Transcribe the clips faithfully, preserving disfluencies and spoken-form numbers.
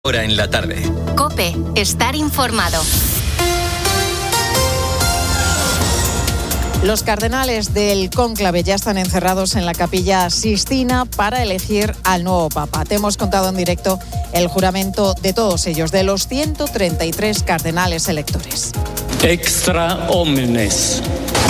Hora en la tarde. COPE, estar informado. Los cardenales del cónclave ya están encerrados en la Capilla Sixtina para elegir al nuevo Papa. Te hemos contado en directo el juramento de todos ellos, de los ciento treinta y tres cardenales electores. Extra omnes.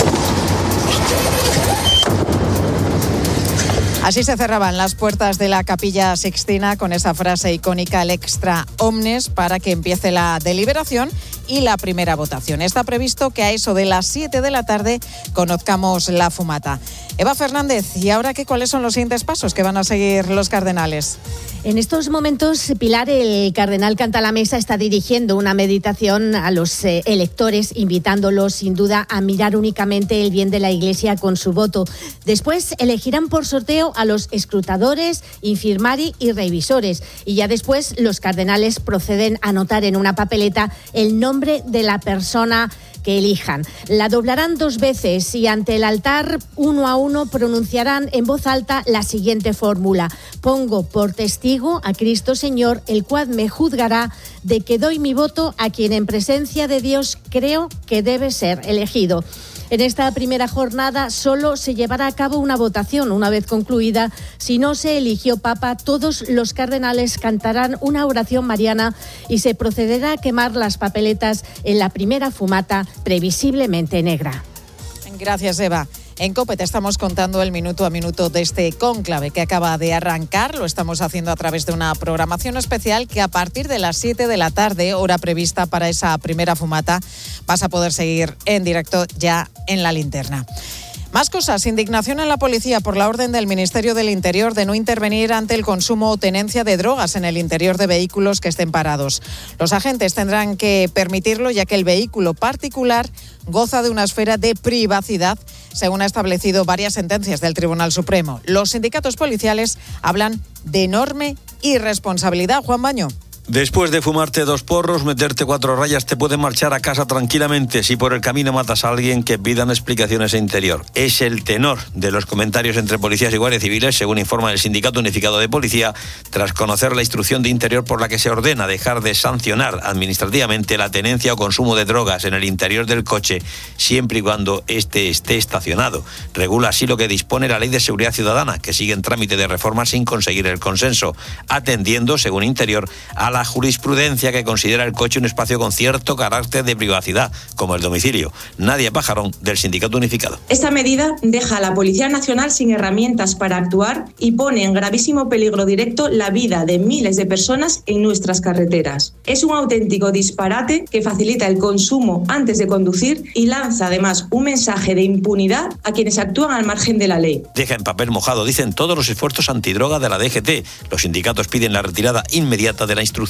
Así se cerraban las puertas de la Capilla Sixtina con esa frase icónica, el extra omnes, para que empiece la deliberación y la primera votación. Está previsto que a eso de las siete de la tarde conozcamos la fumata. Eva Fernández, ¿y ahora qué? ¿Cuáles son los siguientes pasos que van a seguir los cardenales? En estos momentos, Pilar, el cardenal Cantalamessa está dirigiendo una meditación a los eh, electores, invitándolos sin duda a mirar únicamente el bien de la Iglesia con su voto. Después elegirán por sorteo a los escrutadores, infirmari y revisores. Y ya después los cardenales proceden a anotar en una papeleta el nombre de la persona que elijan. La doblarán dos veces y ante el altar, uno a uno, pronunciarán en voz alta la siguiente fórmula: pongo por testigo a Cristo Señor, el cual me juzgará de que doy mi voto a quien en presencia de Dios creo que debe ser elegido. En esta primera jornada solo se llevará a cabo una votación. Una vez concluida, si no se eligió Papa, todos los cardenales cantarán una oración mariana y se procederá a quemar las papeletas en la primera fumata, previsiblemente negra. Gracias, Eva. En COPE te estamos contando el minuto a minuto de este cónclave que acaba de arrancar. Lo estamos haciendo a través de una programación especial que a partir de las siete de la tarde, hora prevista para esa primera fumata, vas a poder seguir en directo ya en la linterna. Más cosas. Indignación en la policía por la orden del Ministerio del Interior de no intervenir ante el consumo o tenencia de drogas en el interior de vehículos que estén parados. Los agentes tendrán que permitirlo ya que el vehículo particular goza de una esfera de privacidad, según ha establecido varias sentencias del Tribunal Supremo. Los sindicatos policiales hablan de enorme irresponsabilidad. Juan Baño. Después de fumarte dos porros, meterte cuatro rayas, te pueden marchar a casa tranquilamente si por el camino matas a alguien, que pidan explicaciones a Interior. Es el tenor de los comentarios entre policías y guardias civiles, según informa el Sindicato Unificado de Policía, tras conocer la instrucción de Interior por la que se ordena dejar de sancionar administrativamente la tenencia o consumo de drogas en el interior del coche, siempre y cuando éste esté estacionado. Regula así lo que dispone la Ley de Seguridad Ciudadana, que sigue en trámite de reforma sin conseguir el consenso, atendiendo, según Interior, a la jurisprudencia que considera el coche un espacio con cierto carácter de privacidad, como el domicilio. Nadia Pajarón, del Sindicato Unificado. Esta medida deja a la Policía Nacional sin herramientas para actuar y pone en gravísimo peligro directo la vida de miles de personas en nuestras carreteras. Es un auténtico disparate que facilita el consumo antes de conducir y lanza además un mensaje de impunidad a quienes actúan al margen de la ley. Deja en papel mojado, dicen todos los esfuerzos antidroga de la D G T. Los sindicatos piden la retirada inmediata de la instrucción.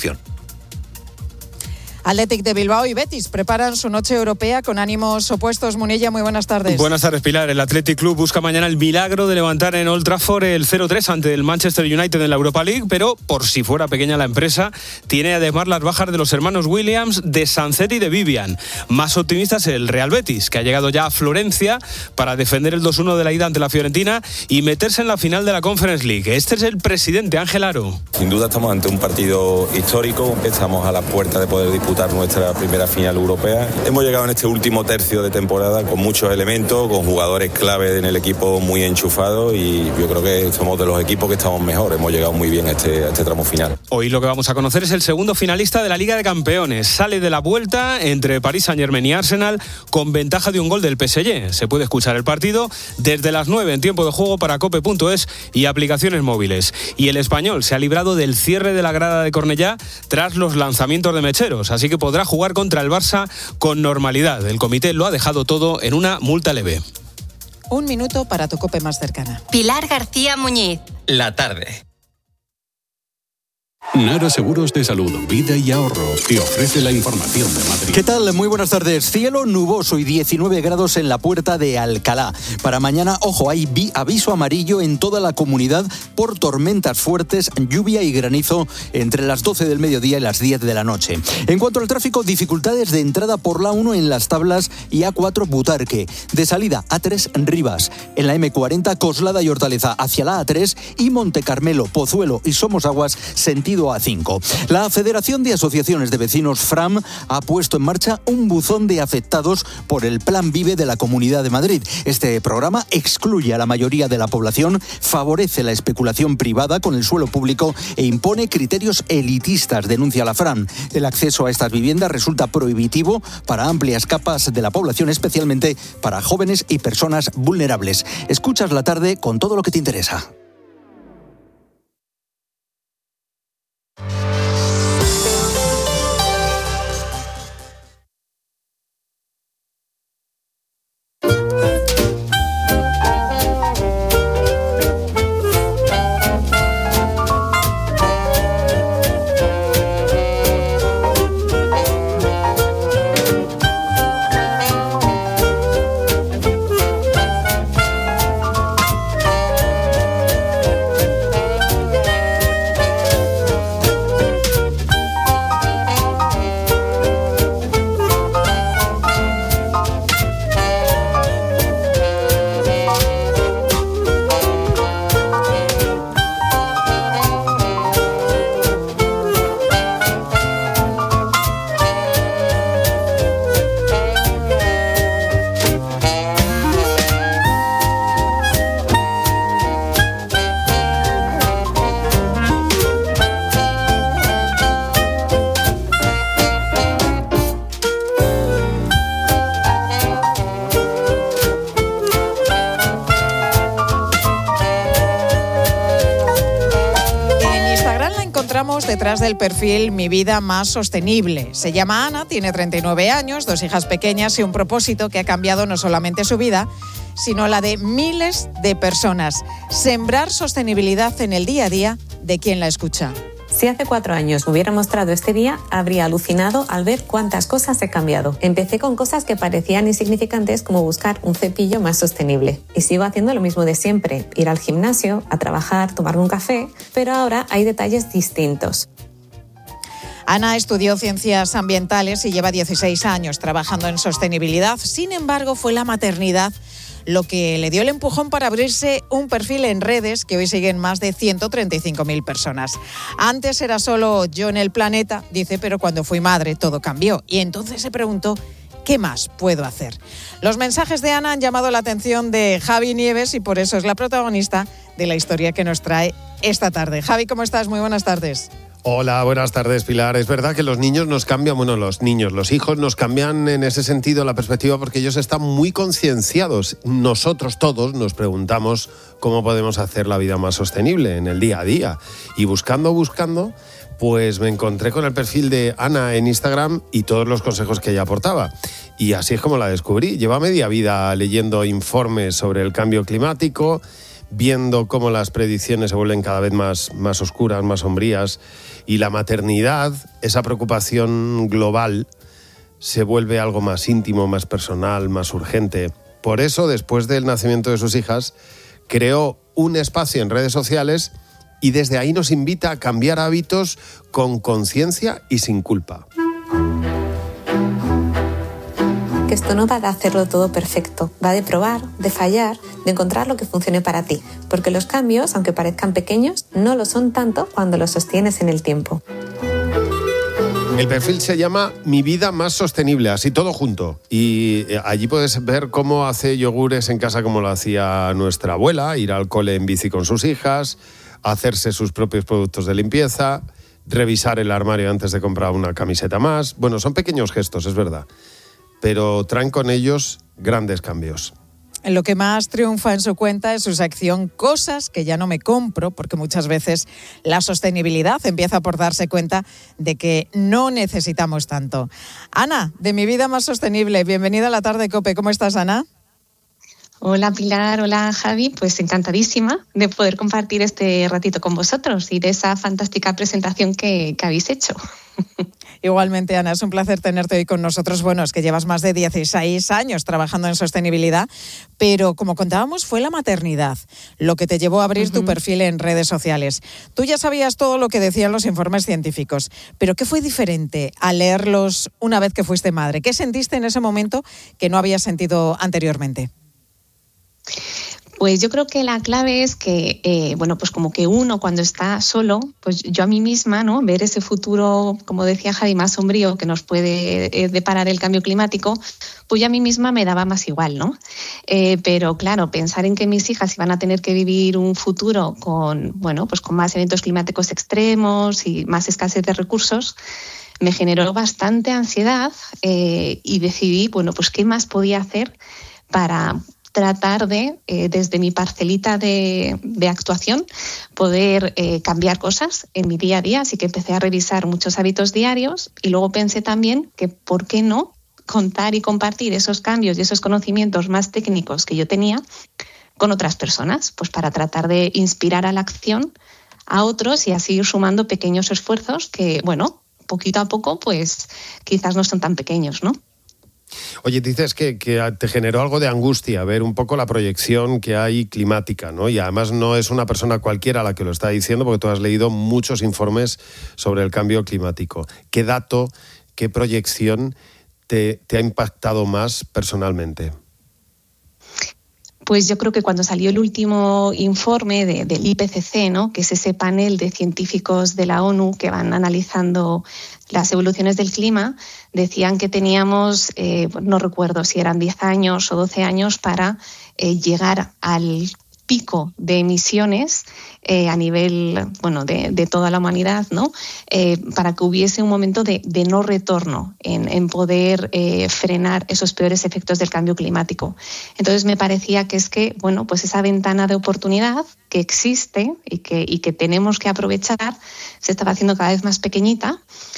Athletic de Bilbao y Betis preparan su noche europea con ánimos opuestos. Munilla, muy buenas tardes. Buenas tardes, Pilar. El Athletic Club busca mañana el milagro de levantar en Old Trafford el cero tres ante el Manchester United en la Europa League, pero por si fuera pequeña la empresa, tiene además las bajas de los hermanos Williams, de Sancet y de Vivian. Más optimistas el Real Betis, que ha llegado ya a Florencia para defender el dos uno de la ida ante la Fiorentina y meterse en la final de la Conference League. Este es el presidente, Ángel Aro. Sin duda estamos ante un partido histórico, estamos a la puerta de poder disputar nuestra primera final europea. Hemos llegado en este último tercio de temporada con muchos elementos, con jugadores clave en el equipo muy enchufados, y yo creo que somos de los equipos que estamos mejor. Hemos llegado muy bien a este, a este tramo final. Hoy lo que vamos a conocer es el segundo finalista de la Liga de Campeones. Sale de la vuelta entre Paris Saint-Germain y Arsenal con ventaja de un gol del P S G. Se puede escuchar el partido desde las nueve en tiempo de juego para cope punto es y aplicaciones móviles. Y el Español se ha librado del cierre de la grada de Cornellá tras los lanzamientos de mecheros, así que podrá jugar contra el Barça con normalidad. El comité lo ha dejado todo en una multa leve. Un minuto para tu COPE más cercana. Pilar García Muñiz. La tarde. Nara Seguros de Salud, Vida y Ahorro te ofrece la información de Madrid. ¿Qué tal? Muy buenas tardes. Cielo nuboso y diecinueve grados en la Puerta de Alcalá. Para mañana, ojo, hay aviso amarillo en toda la comunidad por tormentas fuertes, lluvia y granizo entre las doce del mediodía y las diez de la noche. En cuanto al tráfico, dificultades de entrada por la uno en Las Tablas y A cuatro Butarque. De salida, A tres Rivas. En la eme cuarenta, Coslada y Hortaleza hacia la A tres y Montecarmelo, Pozuelo y Somosaguas, sentido partido a cinco. La Federación de Asociaciones de Vecinos FRAM ha puesto en marcha un buzón de afectados por el Plan Vive de la Comunidad de Madrid. Este programa excluye a la mayoría de la población, favorece la especulación privada con el suelo público e impone criterios elitistas, denuncia la FRAM. El acceso a estas viviendas resulta prohibitivo para amplias capas de la población, especialmente para jóvenes y personas vulnerables. Escuchas la tarde con todo lo que te interesa. Detrás del perfil Mi Vida Más Sostenible. Se llama Ana, tiene treinta y nueve años, dos hijas pequeñas y un propósito que ha cambiado no solamente su vida, sino la de miles de personas. Sembrar sostenibilidad en el día a día de quien la escucha. Si hace cuatro años me hubiera mostrado este día, habría alucinado al ver cuántas cosas he cambiado. Empecé con cosas que parecían insignificantes, como buscar un cepillo más sostenible. Y sigo haciendo lo mismo de siempre, ir al gimnasio, a trabajar, tomarme un café, pero ahora hay detalles distintos. Ana estudió ciencias ambientales y lleva dieciséis años trabajando en sostenibilidad. Sin embargo, fue la maternidad lo que le dio el empujón para abrirse un perfil en redes que hoy siguen más de ciento treinta y cinco mil personas. Antes era solo yo en el planeta, dice, pero cuando fui madre todo cambió. Y entonces se preguntó, ¿qué más puedo hacer? Los mensajes de Ana han llamado la atención de Javi Nieves y por eso es la protagonista de la historia que nos trae esta tarde. Javi, ¿cómo estás? Muy buenas tardes. Hola, buenas tardes, Pilar. Es verdad que los niños nos cambian, bueno, los niños, los hijos nos cambian en ese sentido la perspectiva porque ellos están muy concienciados. Nosotros todos nos preguntamos cómo podemos hacer la vida más sostenible en el día a día. Y buscando, buscando, pues me encontré con el perfil de Ana en Instagram y todos los consejos que ella aportaba. Y así es como la descubrí. Lleva media vida leyendo informes sobre el cambio climático, viendo cómo las predicciones se vuelven cada vez más, más oscuras, más sombrías, y la maternidad, esa preocupación global, se vuelve algo más íntimo, más personal, más urgente. Por eso, después del nacimiento de sus hijas, creó un espacio en redes sociales y desde ahí nos invita a cambiar hábitos con conciencia y sin culpa. Que esto no va de hacerlo todo perfecto, va de probar, de fallar, de encontrar lo que funcione para ti, porque los cambios, aunque parezcan pequeños, no lo son tanto cuando los sostienes en el tiempo. El perfil se llama Mi Vida Más Sostenible, así todo junto. Y allí puedes ver cómo hace yogures en casa como lo hacía nuestra abuela, ir al cole en bici con sus hijas, hacerse sus propios productos de limpieza, revisar el armario antes de comprar una camiseta más. Bueno, son pequeños gestos, es verdad, pero traen con ellos grandes cambios. Lo que más triunfa en su cuenta es su sección Cosas que ya no me compro, porque muchas veces la sostenibilidad empieza por darse cuenta de que no necesitamos tanto. Ana, de Mi Vida Más Sostenible, bienvenida a la tarde COPE. ¿Cómo estás, Ana? Hola Pilar, hola Javi, pues encantadísima de poder compartir este ratito con vosotros y de esa fantástica presentación que, que habéis hecho. Igualmente, Ana, es un placer tenerte hoy con nosotros. Bueno, es que llevas más de dieciséis años trabajando en sostenibilidad, pero como contábamos, fue la maternidad lo que te llevó a abrir uh-huh. tu perfil en redes sociales. Tú ya sabías todo lo que decían los informes científicos, pero ¿qué fue diferente al leerlos una vez que fuiste madre? ¿Qué sentiste en ese momento que no habías sentido anteriormente? Pues yo creo que la clave es que, eh, bueno, pues como que uno cuando está solo, pues yo a mí misma, ¿no? Ver ese futuro, como decía Javi, más sombrío que nos puede eh, deparar el cambio climático, pues yo a mí misma me daba más igual, ¿no? Eh, pero claro, pensar en que mis hijas iban a tener que vivir un futuro con, bueno, pues con más eventos climáticos extremos y más escasez de recursos, me generó bastante ansiedad eh, y decidí, bueno, pues qué más podía hacer para tratar de, eh, desde mi parcelita de, de actuación, poder eh, cambiar cosas en mi día a día. Así que empecé a revisar muchos hábitos diarios y luego pensé también que, ¿por qué no contar y compartir esos cambios y esos conocimientos más técnicos que yo tenía con otras personas? Pues para tratar de inspirar a la acción a otros y así ir sumando pequeños esfuerzos que, bueno, poquito a poco, pues quizás no son tan pequeños, ¿no? Oye, dices que, que te generó algo de angustia ver un poco la proyección que hay climática, ¿no? Y además no es una persona cualquiera la que lo está diciendo, porque tú has leído muchos informes sobre el cambio climático. ¿Qué dato, qué proyección te, te ha impactado más personalmente? Pues yo creo que cuando salió el último informe de, del I P C C, ¿no? Que es ese panel de científicos de la ONU que van analizando las evoluciones del clima, decían que teníamos, eh, no recuerdo si eran diez años o doce años para eh, llegar al pico de emisiones eh, a nivel, bueno, de, de toda la humanidad, ¿no? Eh, para que hubiese un momento de, de no retorno en, en poder eh, frenar esos peores efectos del cambio climático. Entonces me parecía que es que, bueno, pues esa ventana de oportunidad que existe y que, y que tenemos que aprovechar se estaba haciendo cada vez más pequeñita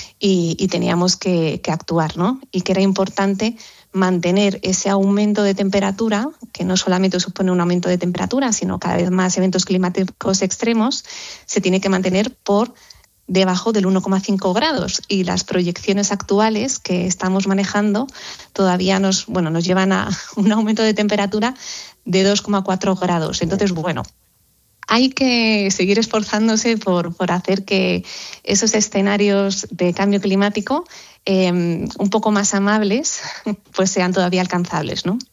y, y teníamos que, que actuar, ¿no? Y que era importante mantener ese aumento de temperatura, que no solamente supone un aumento de temperatura, sino cada vez más eventos climáticos extremos, se tiene que mantener por debajo del uno coma cinco grados. Y las proyecciones actuales que estamos manejando todavía nos, bueno, nos llevan a un aumento de temperatura de dos coma cuatro grados. Entonces, bueno, hay que seguir esforzándose por, por hacer que esos escenarios de cambio climático eh, un poco más amables pues sean todavía alcanzables, ¿no?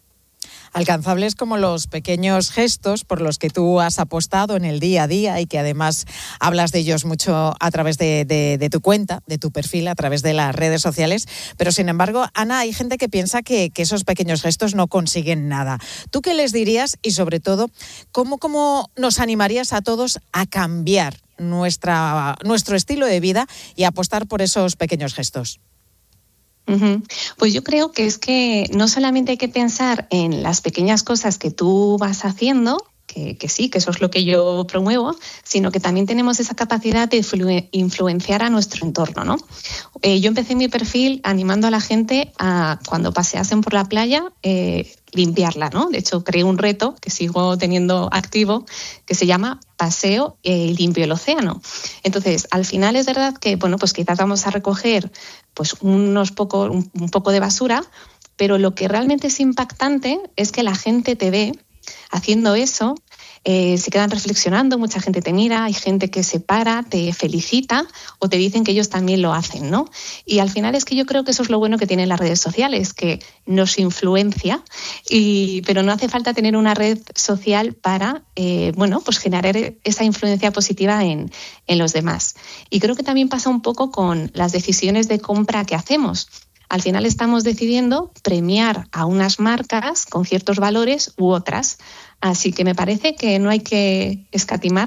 Alcanzables como los pequeños gestos por los que tú has apostado en el día a día y que además hablas de ellos mucho a través de, de, de tu cuenta, de tu perfil, a través de las redes sociales. Pero sin embargo, Ana, hay gente que piensa que, que esos pequeños gestos no consiguen nada. ¿Tú qué les dirías? Y sobre todo, ¿cómo, cómo nos animarías a todos a cambiar nuestra, nuestro estilo de vida y a apostar por esos pequeños gestos? Uh-huh. Pues yo creo que es que no solamente hay que pensar en las pequeñas cosas que tú vas haciendo, que, que sí, que eso es lo que yo promuevo, sino que también tenemos esa capacidad de influ- influenciar a nuestro entorno, ¿no? Eh, yo empecé mi perfil animando a la gente a, cuando paseasen por la playa, eh, limpiarla, ¿no? De hecho, creé un reto que sigo teniendo activo que se llama Paseo y limpio el océano. Entonces, al final es verdad que, bueno, pues quizás vamos a recoger pues unos poco, un, un poco de basura, pero lo que realmente es impactante es que la gente te ve haciendo eso, eh, se quedan reflexionando, mucha gente te mira, hay gente que se para, te felicita o te dicen que ellos también lo hacen, ¿no? Y al final es que yo creo que eso es lo bueno que tienen las redes sociales, que nos influencia, y, pero no hace falta tener una red social para, eh, bueno, pues generar esa influencia positiva en, en los demás. Y creo que también pasa un poco con las decisiones de compra que hacemos. Al final estamos decidiendo premiar a unas marcas con ciertos valores u otras. Así que me parece que no hay que escatimar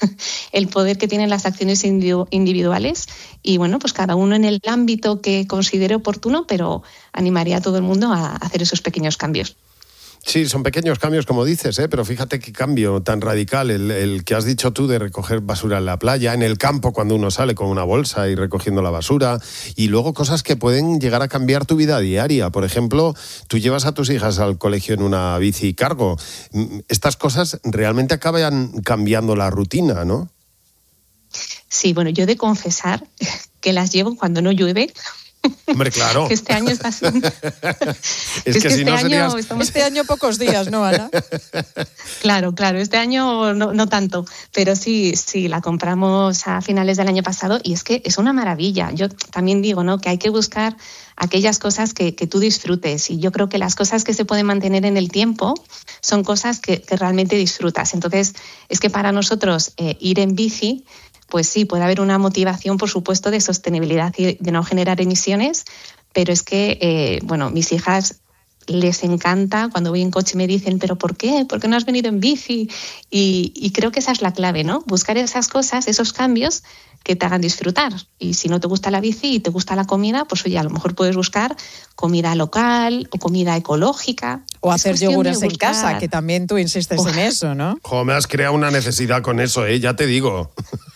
el poder que tienen las acciones individuales y, bueno, pues cada uno en el ámbito que considere oportuno, pero animaría a todo el mundo a hacer esos pequeños cambios. Sí, son pequeños cambios, como dices, ¿eh? Pero fíjate qué cambio tan radical el, el que has dicho tú de recoger basura en la playa, en el campo cuando uno sale con una bolsa y recogiendo la basura, y luego cosas que pueden llegar a cambiar tu vida diaria. Por ejemplo, tú llevas a tus hijas al colegio en una bici cargo. Estas cosas realmente acaban cambiando la rutina, ¿no? Sí, bueno, yo he de confesar que las llevo cuando no llueve, Hombre, claro. Que este año está así. es, es que, que si este no año serías... estamos... Este año pocos días, ¿no, Ana? Claro, claro, este año no, no tanto, pero sí, sí, la compramos a finales del año pasado y es que es una maravilla. Yo también digo, ¿no?, que hay que buscar aquellas cosas que, que tú disfrutes, y yo creo que las cosas que se pueden mantener en el tiempo son cosas que, que realmente disfrutas. Entonces, es que para nosotros eh, ir en bici, pues sí, puede haber una motivación, por supuesto, de sostenibilidad y de no generar emisiones, pero es que, eh, bueno, mis hijas les encanta cuando voy en coche y me dicen, ¿pero por qué? ¿Por qué no has venido en bici? Y, y creo que esa es la clave, ¿no? Buscar esas cosas, esos cambios que te hagan disfrutar. Y si no te gusta la bici y te gusta la comida, pues oye, a lo mejor puedes buscar comida local o comida ecológica. O hacer yogures en casa, que también tú insistes oh. en eso, ¿no? Jo, me has creado una necesidad con eso, ¿eh? Ya te digo.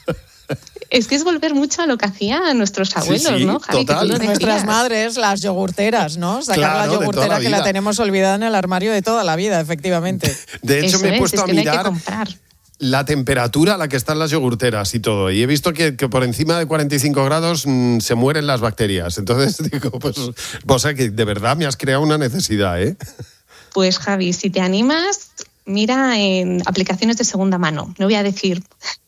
Es que es volver mucho a lo que hacían nuestros abuelos, sí, sí, ¿no, Javi? total. Que tú Nuestras madres, las yogurteras, ¿no? Sacar claro, la yogurtera la que la tenemos olvidada en el armario de toda la vida, efectivamente. De hecho, Eso me he es, puesto es a que no mirar hay que comprar. La temperatura a la que están las yogurteras y todo. Y he visto que, que por encima de cuarenta y cinco grados mmm, se mueren las bacterias. Entonces digo, pues, o sea que de verdad me has creado una necesidad, ¿eh? Pues Javi, si te animas, mira en aplicaciones de segunda mano. No voy a decir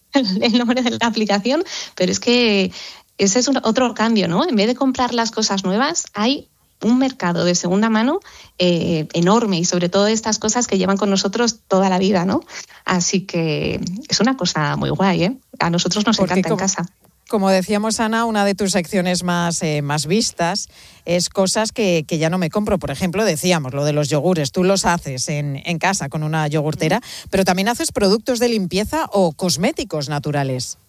el nombre de la aplicación, pero es que ese es un, otro cambio, ¿no? En vez de comprar las cosas nuevas, hay un mercado de segunda mano eh, enorme, y sobre todo estas cosas que llevan con nosotros toda la vida, ¿no? Así que es una cosa muy guay, ¿eh? A nosotros nos Porque encanta como, en casa. Como decíamos, Ana, una de tus secciones más, eh, más vistas es cosas que, que ya no me compro. Por ejemplo, decíamos lo de los yogures. Tú los haces en, en casa con una yogurtera, uh-huh. pero también haces productos de limpieza o cosméticos naturales.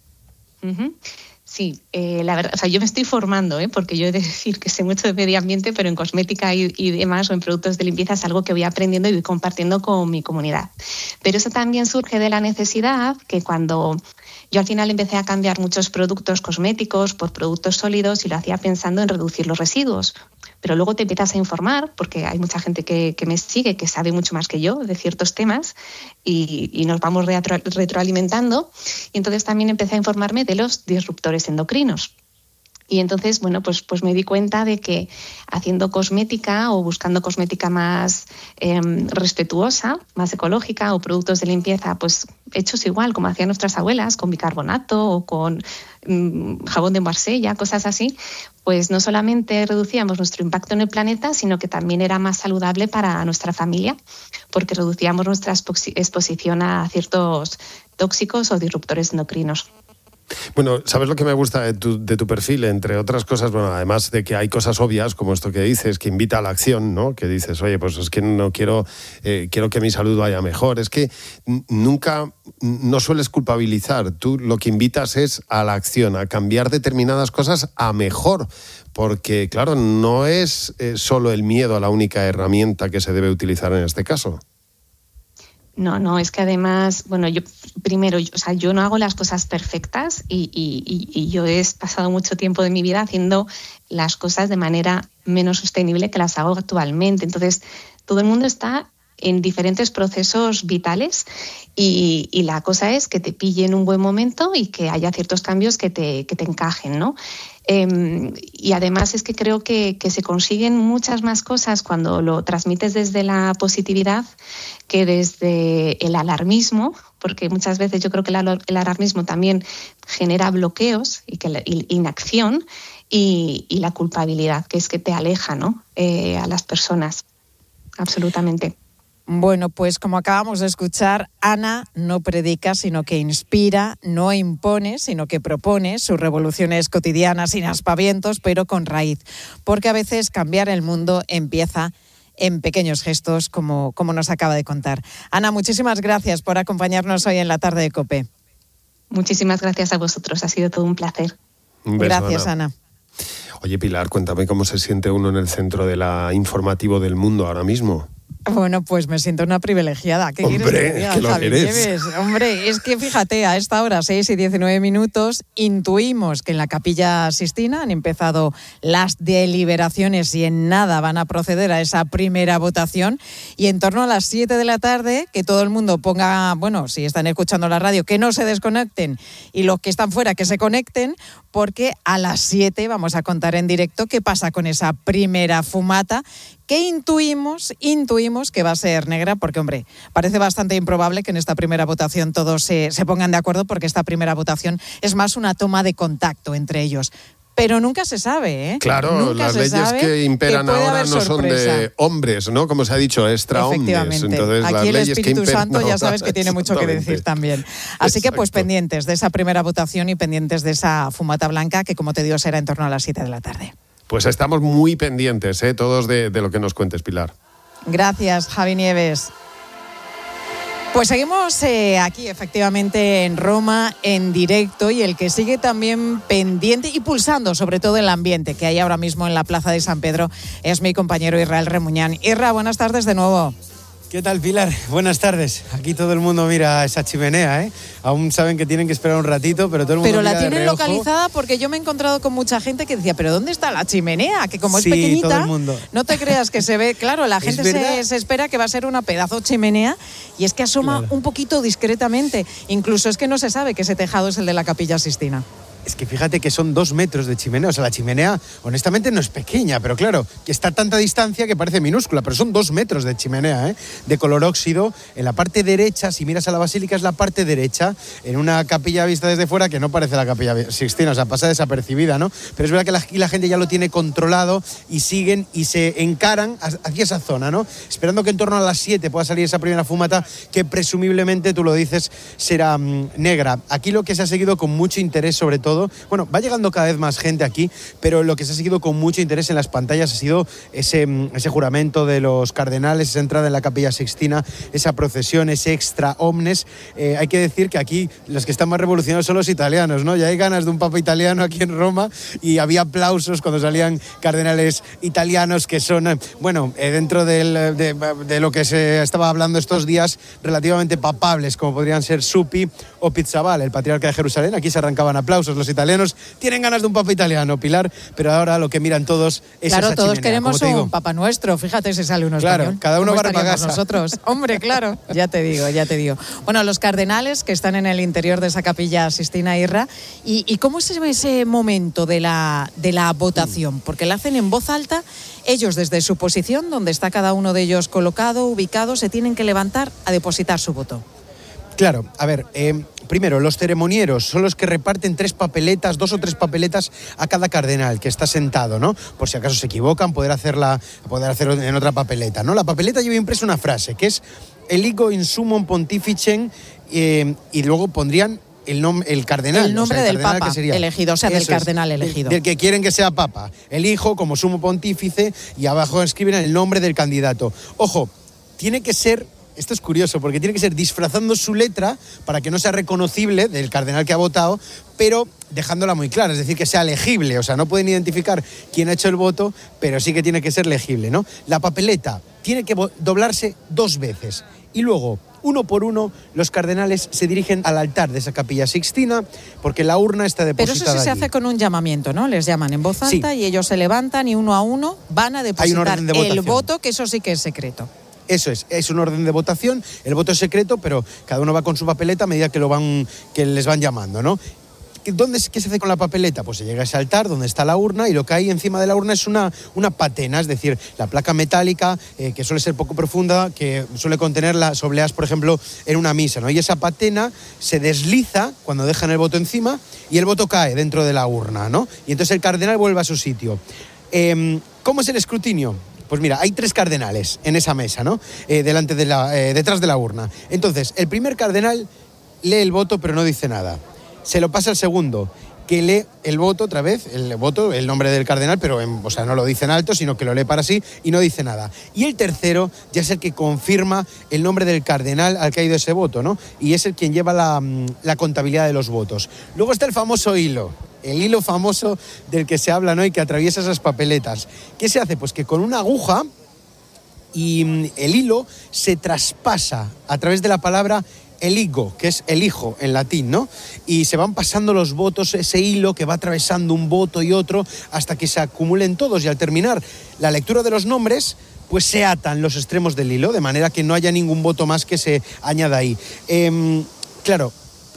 Uh-huh. Sí, eh, la verdad, o sea, yo me estoy formando, ¿eh? Porque yo he de decir que sé mucho de medio ambiente, pero en cosmética y, y demás, o en productos de limpieza, es algo que voy aprendiendo y voy compartiendo con mi comunidad. Pero eso también surge de la necesidad que cuando yo al final empecé a cambiar muchos productos cosméticos por productos sólidos, y lo hacía pensando en reducir los residuos. Pero luego te empiezas a informar, porque hay mucha gente que, que me sigue, que sabe mucho más que yo de ciertos temas, y, y nos vamos retro, retroalimentando. Y entonces también empecé a informarme de los disruptores endocrinos. Y entonces, bueno, pues, pues me di cuenta de que haciendo cosmética o buscando cosmética más eh, respetuosa, más ecológica, o productos de limpieza pues hechos igual como hacían nuestras abuelas, con bicarbonato o con mmm, jabón de Marsella, cosas así, pues no solamente reducíamos nuestro impacto en el planeta, sino que también era más saludable para nuestra familia, porque reducíamos nuestra exposición a ciertos tóxicos o disruptores endocrinos. Bueno, ¿sabes lo que me gusta de tu, de tu perfil? Entre otras cosas, bueno, además de que hay cosas obvias, como esto que dices, que invita a la acción, ¿no? Que dices, oye, pues es que no quiero, eh, quiero que mi salud vaya mejor. Es que nunca, no sueles culpabilizar. Tú lo que invitas es a la acción, a cambiar determinadas cosas a mejor. Porque, claro, no es eh, solo el miedo la única herramienta que se debe utilizar en este caso. No, no, es que además, bueno, yo primero, yo, o sea, yo no hago las cosas perfectas y, y, y yo he pasado mucho tiempo de mi vida haciendo las cosas de manera menos sostenible que las hago actualmente. Entonces, todo el mundo está en diferentes procesos vitales y, y la cosa es que te pille en un buen momento y que haya ciertos cambios que te, que te encajen, ¿no? Eh, y además es que creo que, que se consiguen muchas más cosas cuando lo transmites desde la positividad que desde el alarmismo, porque muchas veces yo creo que el, el alarmismo también genera bloqueos y que la y inacción y, y la culpabilidad, que es que te aleja, ¿no? eh, a las personas, absolutamente. Bueno, pues como acabamos de escuchar, Ana no predica, sino que inspira, no impone, sino que propone sus revoluciones cotidianas sin aspavientos, pero con raíz. Porque a veces cambiar el mundo empieza en pequeños gestos, como, como nos acaba de contar. Ana, muchísimas gracias por acompañarnos hoy en la tarde de COPE. Muchísimas gracias a vosotros, ha sido todo un placer. Un beso, gracias, Ana. Ana. Oye, Pilar, cuéntame cómo se siente uno en el centro de la informativo del mundo ahora mismo. Bueno, pues me siento una privilegiada. ¿Qué Hombre, quieres que diga, que lo Javi eres. Nieves? Hombre, es que fíjate, a esta hora, seis y diecinueve minutos, intuimos que en la Capilla Sixtina han empezado las deliberaciones y en nada van a proceder a esa primera votación. Y en torno a las siete de la tarde, que todo el mundo ponga, bueno, si están escuchando la radio, que no se desconecten y los que están fuera que se conecten, porque a las siete vamos a contar en directo qué pasa con esa primera fumata que intuimos, intuimos que va a ser negra, porque, hombre, parece bastante improbable que en esta primera votación todos se, se pongan de acuerdo, porque esta primera votación es más una toma de contacto entre ellos. Pero nunca se sabe, ¿eh? Claro, nunca las se leyes sabe que imperan que puede ahora haber no son sorpresa. de hombres, ¿no? Como se ha dicho, extra omnes. Efectivamente. Entonces, las Aquí el leyes que Espíritu imperan Santo ya ahora, sabes que tiene mucho que decir exactamente. también. Así que pues Exacto. pendientes de esa primera votación y pendientes de esa fumata blanca que, como te digo, será en torno a las siete de la tarde. Pues estamos muy pendientes, ¿eh? Todos de, de lo que nos cuentes, Pilar. Gracias, Javi Nieves. Pues seguimos eh, aquí, efectivamente, en Roma, en directo, y el que sigue también pendiente y pulsando, sobre todo el ambiente que hay ahora mismo en la Plaza de San Pedro, es mi compañero Israel Remuñán. Irra, buenas tardes de nuevo. ¿Qué tal, Pilar? Buenas tardes. Aquí todo el mundo mira esa chimenea, ¿eh? Aún saben que tienen que esperar un ratito, pero todo el mundo Pero mira la de tienen reojo. localizada, porque yo me he encontrado con mucha gente que decía, ¿pero dónde está la chimenea? Que como es Sí, pequeñita, todo el mundo. no te creas que se ve. Claro, la ¿Es gente verdad? se, se espera que va a ser una pedazo chimenea, y es que asoma Claro. un poquito discretamente. Incluso es que no se sabe que ese tejado es el de la Capilla Sixtina. Es que fíjate que son dos metros de chimenea. O sea, la chimenea, honestamente, no es pequeña, pero claro, que está a tanta distancia que parece minúscula, pero son dos metros de chimenea, ¿eh? De color óxido. En la parte derecha, si miras a la basílica, es la parte derecha, en una capilla vista desde fuera que no parece la Capilla Sixtina, o sea, pasa desapercibida, ¿no? Pero es verdad que la, aquí la gente ya lo tiene controlado y siguen y se encaran hacia esa zona, ¿no? Esperando que en torno a las siete pueda salir esa primera fumata, que presumiblemente, tú lo dices, será mmm, negra. Aquí lo que se ha seguido con mucho interés, sobre todo, bueno, va llegando cada vez más gente aquí, pero lo que se ha seguido con mucho interés en las pantallas ha sido ese, ese juramento de los cardenales, esa entrada en la Capilla Sixtina, esa procesión, ese extra omnes. Eh, hay que decir que aquí los que están más revolucionados son los italianos, ¿no? Ya hay ganas de un papa italiano aquí en Roma, y había aplausos cuando salían cardenales italianos que son, bueno, eh, dentro del, de, de lo que se estaba hablando estos días, relativamente papables, como podrían ser Suppi o Pizzabal, el patriarca de Jerusalén. Aquí se arrancaban aplausos. Los italianos tienen ganas de un papa italiano, Pilar, pero ahora lo que miran todos es Claro, esa todos chimenea, queremos como te digo. un Papa Nuestro. Fíjate si sale uno Claro, español. cada uno ¿Cómo va a estaríamos repagasa. nosotros? Hombre, claro, ya te digo, ya te digo. Bueno, los cardenales que están en el interior de esa Capilla Sixtina, Irra, ¿y, y cómo se ve ese momento de la, de la votación? Porque la hacen en voz alta, ellos desde su posición, donde está cada uno de ellos colocado, ubicado, se tienen que levantar a depositar su voto. Claro, a ver, eh, primero, los ceremonieros son los que reparten tres papeletas, dos o tres papeletas a cada cardenal que está sentado, ¿no? Por si acaso se equivocan, poder hacerla, poder hacerlo en otra papeleta, ¿no? La papeleta lleva impresa una frase, que es eligo in summum pontificem, eh, y luego pondrían el, nom- el cardenal. El nombre o sea, el del cardenal papa que sería, elegido, o sea, del Eso es, cardenal elegido. Del, del que quieren que sea papa. Elijo como sumo pontífice, y abajo escriben el nombre del candidato. Ojo, tiene que ser... Esto es curioso, porque tiene que ser disfrazando su letra para que no sea reconocible del cardenal que ha votado, pero dejándola muy clara, es decir, que sea legible. O sea, no pueden identificar quién ha hecho el voto, pero sí que tiene que ser legible, ¿no? La papeleta tiene que doblarse dos veces. Y luego, uno por uno, los cardenales se dirigen al altar de esa Capilla Sixtina, porque la urna está Pero depositada eso sí se allí. hace con un llamamiento, ¿no? Les llaman en voz alta, Sí. y ellos se levantan y uno a uno van a Hay un depositar orden de el votación. voto, que eso sí que es secreto. Eso es, es un orden de votación, el voto es secreto, pero cada uno va con su papeleta a medida que, lo van, que les van llamando, ¿no? ¿Dónde, ¿Qué se hace con la papeleta? Pues se llega a ese altar donde está la urna, y lo que hay encima de la urna es una, una patena, es decir, la placa metálica, eh, que suele ser poco profunda, que suele contener las obleas, por ejemplo, en una misa, ¿no? Y esa patena se desliza cuando dejan el voto encima, y el voto cae dentro de la urna, ¿no? Y entonces el cardenal vuelve a su sitio. Eh, ¿Cómo es el escrutinio? Pues mira, hay tres cardenales en esa mesa, ¿no? Eh, delante de la, eh, detrás de la urna. Entonces, el primer cardenal lee el voto, pero no dice nada. Se lo pasa al segundo, que lee el voto otra vez, el voto, el nombre del cardenal, pero en, o sea, no lo dice en alto, sino que lo lee para sí y no dice nada. Y el tercero ya es el que confirma el nombre del cardenal al que ha ido ese voto, ¿no? Y es el quien lleva la, la contabilidad de los votos. Luego está el famoso hilo. El hilo famoso del que se habla, ¿no? Y que atraviesa esas papeletas. ¿Qué se hace? Pues que con una aguja y mm, el hilo se traspasa a través de la palabra eligo, que es el hijo en latín, ¿no? Y se van pasando los votos, ese hilo que va atravesando un voto y otro hasta que se acumulen todos, y al terminar la lectura de los nombres, pues se atan los extremos del hilo, de manera que no haya ningún voto más que se añada ahí. Eh, claro,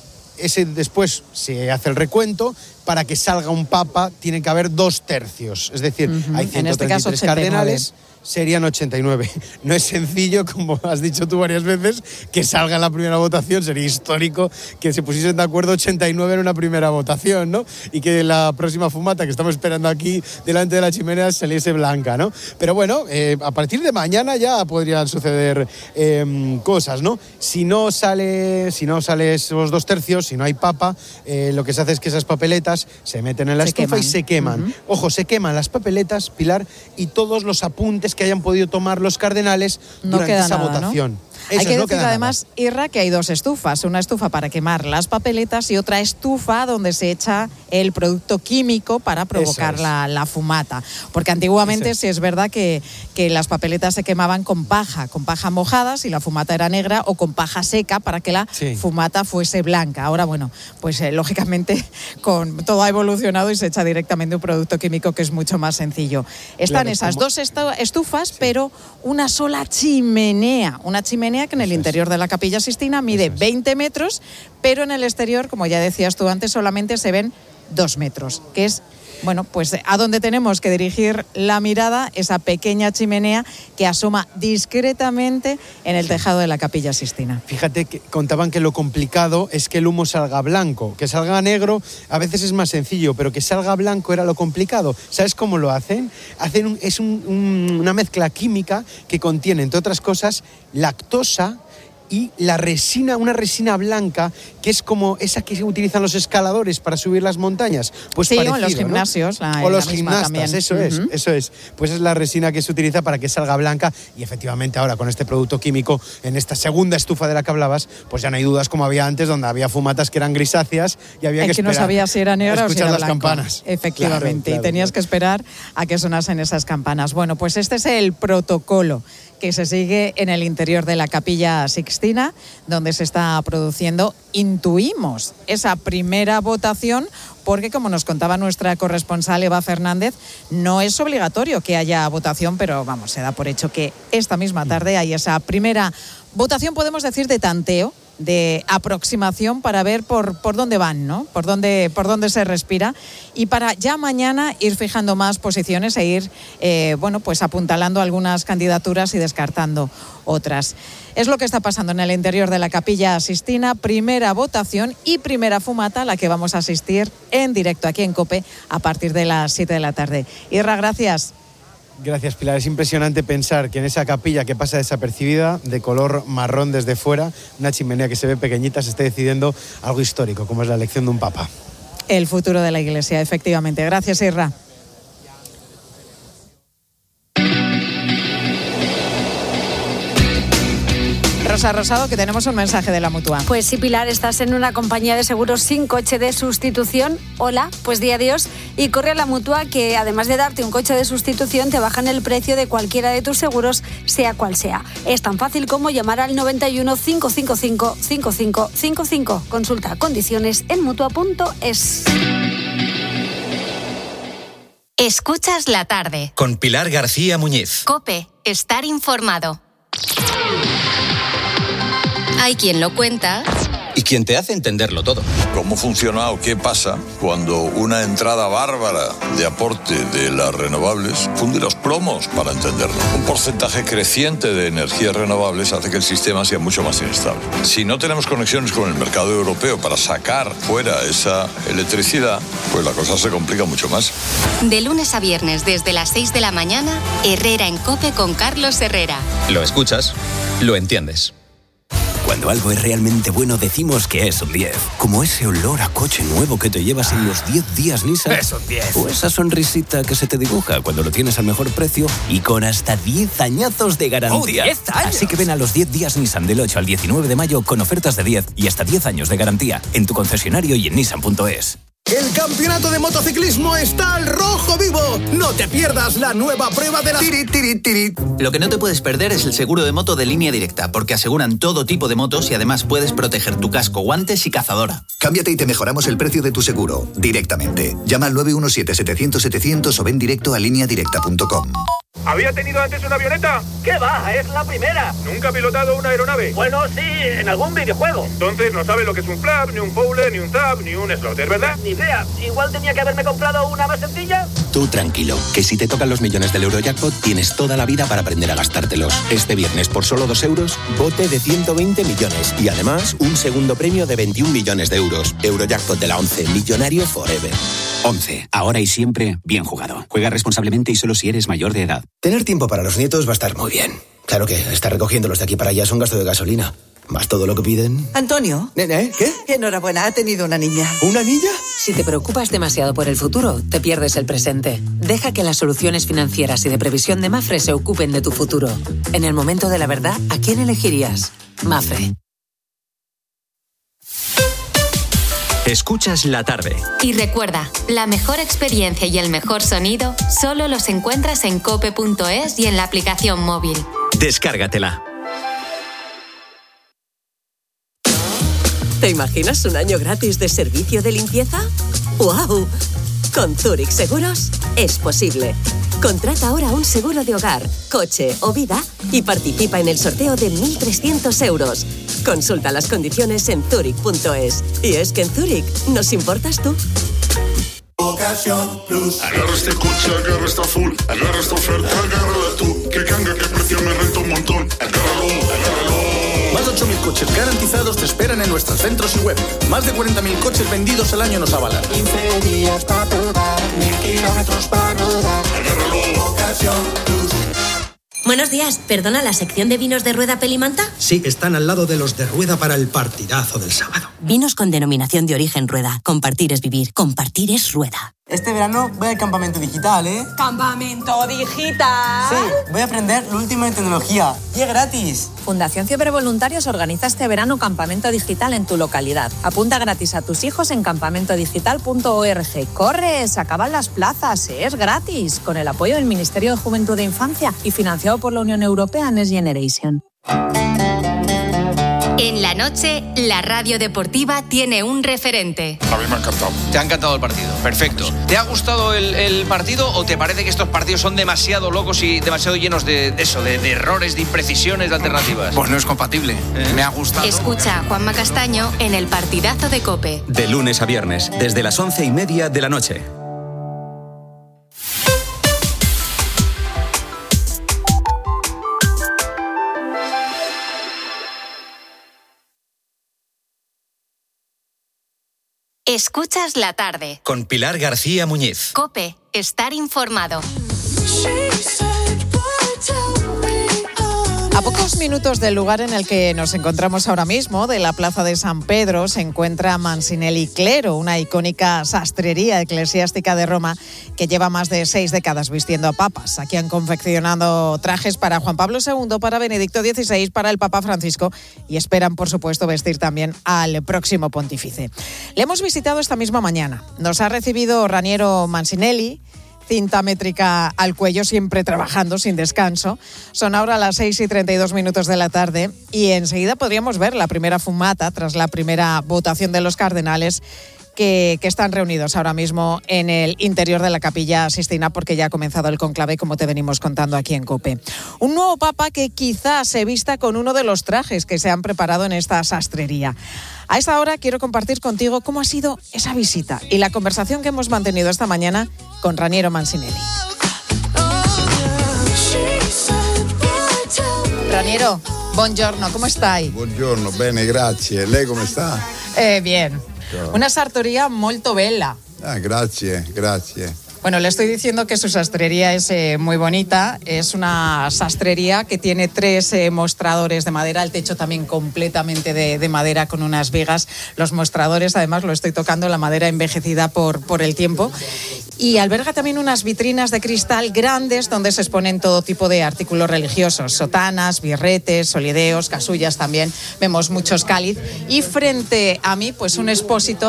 ese después se hace el recuento. Para que salga un papa tiene que haber dos tercios, es decir, uh-huh. hay ciento treinta y tres en este caso cardenales, serían ochenta y nueve. No es sencillo, como has dicho tú varias veces, que salga en la primera votación. Sería histórico que se pusiesen de acuerdo ochenta y nueve en una primera votación, ¿no? Y que la próxima fumata que estamos esperando aquí delante de la chimenea saliese blanca, ¿no? Pero bueno, eh, a partir de mañana ya podrían suceder eh, cosas, ¿no? Si no sale, si no sale esos dos tercios, si no hay papa, eh, lo que se hace es que esas papeletas se meten en la se estufa queman. y se queman. Uh-huh. Ojo, se queman las papeletas, Pilar, y todos los apuntes que hayan podido tomar los cardenales no durante esa nada, votación. ¿no? Hay Eso que es, decir no además, nada. Irra, que hay dos estufas. Una estufa para quemar las papeletas y otra estufa donde se echa el producto químico para provocar es. la, la fumata. Porque antiguamente es. sí es verdad que, que las papeletas se quemaban con paja, con paja mojada si la fumata era negra, o con paja seca para que la sí. fumata fuese blanca. Ahora, bueno, pues eh, lógicamente con todo ha evolucionado y se echa directamente un producto químico que es mucho más sencillo. Están claro, esas como... dos estufas, sí. pero una sola chimenea. Una chimenea que en el interior de la Capilla Sixtina mide veinte metros, pero en el exterior, como ya decías tú antes, solamente se ven dos metros, que es, bueno, pues a donde tenemos que dirigir la mirada, esa pequeña chimenea que asoma discretamente en el tejado de la Capilla Sixtina. Fíjate que contaban que lo complicado es que el humo salga blanco. Que salga negro a veces es más sencillo, pero que salga blanco era lo complicado. ¿Sabes cómo lo hacen? Hacen un, es un, un, una mezcla química que contiene, entre otras cosas, lactosa y la resina, una resina blanca, que es como esa que utilizan los escaladores para subir las montañas. Pues sí, parecido, o los gimnasios. ¿no? La, o los la gimnastas, también. eso uh-huh. es, eso es. Pues es la resina que se utiliza para que salga blanca, y efectivamente ahora con este producto químico, en esta segunda estufa de la que hablabas, pues ya no hay dudas como había antes, donde había fumatas que eran grisáceas y había es que, que esperar no sabía si era negra o si era las blanco. campanas. Efectivamente, claro, claro, y tenías claro. que esperar a que sonasen esas campanas. Bueno, pues este es el protocolo que se sigue en el interior de la Capilla Sixtina, donde se está produciendo, intuimos, esa primera votación, porque como nos contaba nuestra corresponsal Eva Fernández, no es obligatorio que haya votación, pero vamos, se da por hecho que esta misma tarde hay esa primera votación, podemos decir, de tanteo, de aproximación para ver por, por dónde van, ¿no? Por dónde, por dónde se respira, y para ya mañana ir fijando más posiciones e ir, eh, bueno, pues apuntalando algunas candidaturas y descartando otras. Es lo que está pasando en el interior de la Capilla Sixtina, primera votación y primera fumata a la que vamos a asistir en directo aquí en COPE a partir de las siete de la tarde. Irra, gracias. Gracias, Pilar. Es impresionante pensar que en esa capilla que pasa desapercibida, de color marrón desde fuera, una chimenea que se ve pequeñita, se esté decidiendo algo histórico, como es la elección de un papa. El futuro de la Iglesia, efectivamente. Gracias, Irra. Rosa Rosado, que tenemos un mensaje de la Mutua. Pues sí, Pilar, estás en una compañía de seguros sin coche de sustitución. Hola, pues di adiós y corre a la Mutua, que además de darte un coche de sustitución, te bajan el precio de cualquiera de tus seguros, sea cual sea. Es tan fácil como llamar al noventa y uno, cinco cinco cinco, cinco cinco cinco cinco. Consulta condiciones en mutua punto es. Escuchas la tarde. Con Pilar García Muñiz. COPE, estar informado. Hay quien lo cuenta y quien te hace entenderlo todo. ¿Cómo funciona o qué pasa cuando una entrada bárbara de aporte de las renovables funde los plomos, para entenderlo? Un porcentaje creciente de energías renovables hace que el sistema sea mucho más inestable. Si no tenemos conexiones con el mercado europeo para sacar fuera esa electricidad, pues la cosa se complica mucho más. De lunes a viernes desde las seis de la mañana, Herrera en COPE con Carlos Herrera. Lo escuchas, lo entiendes. Cuando algo es realmente bueno, decimos que es un diez. Como ese olor a coche nuevo que te llevas en los diez días Nissan. Es un diez. O esa sonrisita que se te dibuja cuando lo tienes al mejor precio y con hasta diez añazos de garantía. ¡Oh, diez años! Así que ven a los diez días Nissan del ocho al diecinueve de mayo con ofertas de diez y hasta diez años de garantía en tu concesionario y en nissan punto es. El campeonato de motociclismo está al rojo vivo. No te pierdas la nueva prueba de la... Tiri, tiri, tiri. Lo que no te puedes perder es el seguro de moto de Línea Directa, porque aseguran todo tipo de motos y además puedes proteger tu casco, guantes y cazadora. Cámbiate y te mejoramos el precio de tu seguro directamente. Llama al nueve uno siete, setecientos, setecientos o ven directo a línea directa punto com. ¿Había tenido antes una avioneta? ¿Qué va? Es la primera. ¿Nunca ha pilotado una aeronave? Bueno, sí, en algún videojuego. Entonces no sabe lo que es un flap, ni un fowler, ni un zap, ni un slotter, ¿verdad? Ni idea. Igual tenía que haberme comprado una más sencilla. Tú tranquilo, que si te tocan los millones del Eurojackpot tienes toda la vida para aprender a gastártelos. Este viernes por solo dos euros, bote de ciento veinte millones y además un segundo premio de veintiún millones de euros. Eurojackpot de la once, millonario forever. once. Ahora y siempre, bien jugado. Juega responsablemente y solo si eres mayor de edad. Tener tiempo para los nietos va a estar muy bien. Claro que estar recogiéndolos de aquí para allá es un gasto de gasolina. Más todo lo que piden. Antonio. ¿Eh? ¿Qué? Enhorabuena, ha tenido una niña. ¿Una niña? Si te preocupas demasiado por el futuro, te pierdes el presente. Deja que las soluciones financieras y de previsión de Mafre se ocupen de tu futuro. En el momento de la verdad, ¿a quién elegirías? Mafre. Escuchas la tarde. Y recuerda, la mejor experiencia y el mejor sonido solo los encuentras en cope punto es y en la aplicación móvil. Descárgatela. ¿Te imaginas un año gratis de servicio de limpieza? ¡Guau! Con Zurich Seguros es posible. Contrata ahora un seguro de hogar, coche o vida y participa en el sorteo de mil trescientos euros. Consulta las condiciones en zurich punto es. Y es que en Zurich nos importas tú. Ocasión Plus. Agarra este coche, agarra esta full, agarra esta oferta, agárrala tú. Que canga, que precio me renta un montón. Agárralo, agárralo. Más de ocho mil coches garantizados te esperan en nuestros centros y web. Más de cuarenta mil coches vendidos al año nos avalan. quince días para probar, mil kilómetros para rodar. Agárralo, Ocasión Plus. Buenos días, ¿perdona la sección de vinos de Rueda Pelimanta? Sí, están al lado de los de Rueda para el partidazo del sábado. Vinos con denominación de origen Rueda. Compartir es vivir, compartir es Rueda. Este verano voy al campamento digital, ¿eh? ¿Campamento digital? Sí, voy a aprender lo último en tecnología. Y es gratis. Fundación Fiebre Voluntarios organiza este verano campamento digital en tu localidad. Apunta gratis a tus hijos en campamento digital punto org. ¡Corre! Se acaban las plazas. Es gratis. Con el apoyo del Ministerio de Juventud e Infancia y financiado por la Unión Europea Next Generation. En la noche, la radio deportiva tiene un referente. A mí me ha encantado. ¿Te ha encantado el partido? Perfecto. ¿Te ha gustado el, el partido o te parece que estos partidos son demasiado locos y demasiado llenos de, de eso, de, de errores, de imprecisiones, de alternativas? Pues no es compatible. ¿Eh? Me ha gustado. Escucha a Juanma Castaño en el partidazo de COPE. De lunes a viernes, desde las once y media de la noche. Escuchas la tarde. Con Pilar García Muñiz. COPE, estar informado. A pocos minutos del lugar en el que nos encontramos ahora mismo, de la Plaza de San Pedro, se encuentra Mansinelli Clero, una icónica sastrería eclesiástica de Roma que lleva más de seis décadas vistiendo a papas. Aquí han confeccionado trajes para Juan Pablo segundo, para Benedicto dieciséis, para el Papa Francisco y esperan, por supuesto, vestir también al próximo pontífice. Le hemos visitado esta misma mañana. Nos ha recibido Raniero Mansinelli, cinta métrica al cuello, siempre trabajando sin descanso. Son ahora las seis y treinta y dos minutos de la tarde y enseguida podríamos ver la primera fumata tras la primera votación de los cardenales que, que están reunidos ahora mismo en el interior de la Capilla Sixtina, porque ya ha comenzado el conclave, como te venimos contando aquí en COPE. Un nuevo papa que quizás se vista con uno de los trajes que se han preparado en esta sastrería. A esta hora quiero compartir contigo cómo ha sido esa visita y la conversación que hemos mantenido esta mañana con Raniero Mansinelli. Raniero, buongiorno, ¿cómo estáis? Buongiorno, bene, grazie. Lei come sta? Eh, bien. Una sartoria molto bella. Ah, grazie, grazie. Bueno, le estoy diciendo que su sastrería es eh, muy bonita. Es una sastrería que tiene tres eh, mostradores de madera, el techo también completamente de, de madera con unas vigas. Los mostradores, además, lo estoy tocando, la madera envejecida por, por el tiempo. Y alberga también unas vitrinas de cristal grandes donde se exponen todo tipo de artículos religiosos, sotanas, birretes, solideos, casullas también. Vemos muchos cáliz. Y frente a mí, pues un expositor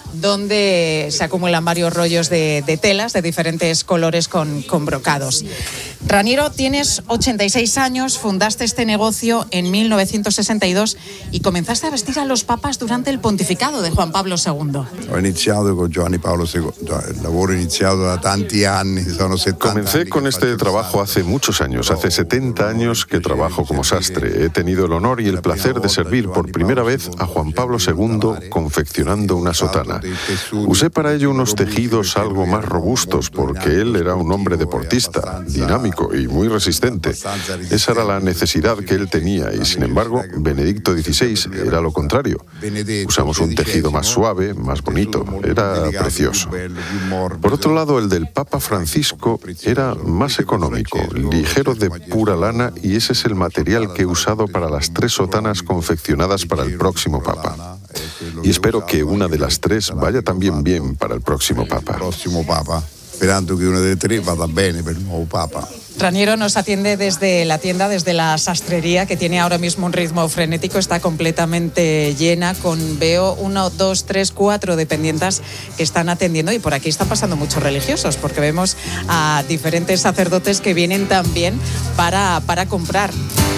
donde se acumulan varios rollos de, de telas de diferentes colores con, con brocados. Raniero, tienes ochenta y seis años, fundaste este negocio en mil novecientos sesenta y dos y comenzaste a vestir a los papas durante el pontificado de Juan Pablo segundo. Ho iniziato con Giovanni Paolo secondo, el lavoro iniziato da tanti anni, sono settanta. Comencé con este trabajo hace muchos años, hace setenta años que trabajo como sastre. He tenido el honor y el placer de servir por primera vez a Juan Pablo segundo confeccionando una sotana. Usé para ello unos tejidos algo más robustos porque él era un hombre deportista, dinámico y muy resistente. Esa era la necesidad que él tenía y, sin embargo, Benedicto dieciséis era lo contrario. Usamos un tejido más suave, más bonito, era precioso. Por otro lado, el del Papa Francisco era más económico, ligero de pura lana, y ese es el material que he usado para las tres sotanas confeccionadas para el próximo Papa. Y espero que una de las tres vaya también bien para el próximo Papa. Esperando que una de tres vaya bien para el nuevo Papa. Raniero nos atiende desde la tienda, desde la sastrería, que tiene ahora mismo un ritmo frenético, está completamente llena, con veo uno, dos, tres, cuatro dependientas que están atendiendo, y por aquí están pasando muchos religiosos, porque vemos a diferentes sacerdotes que vienen también para, para comprar.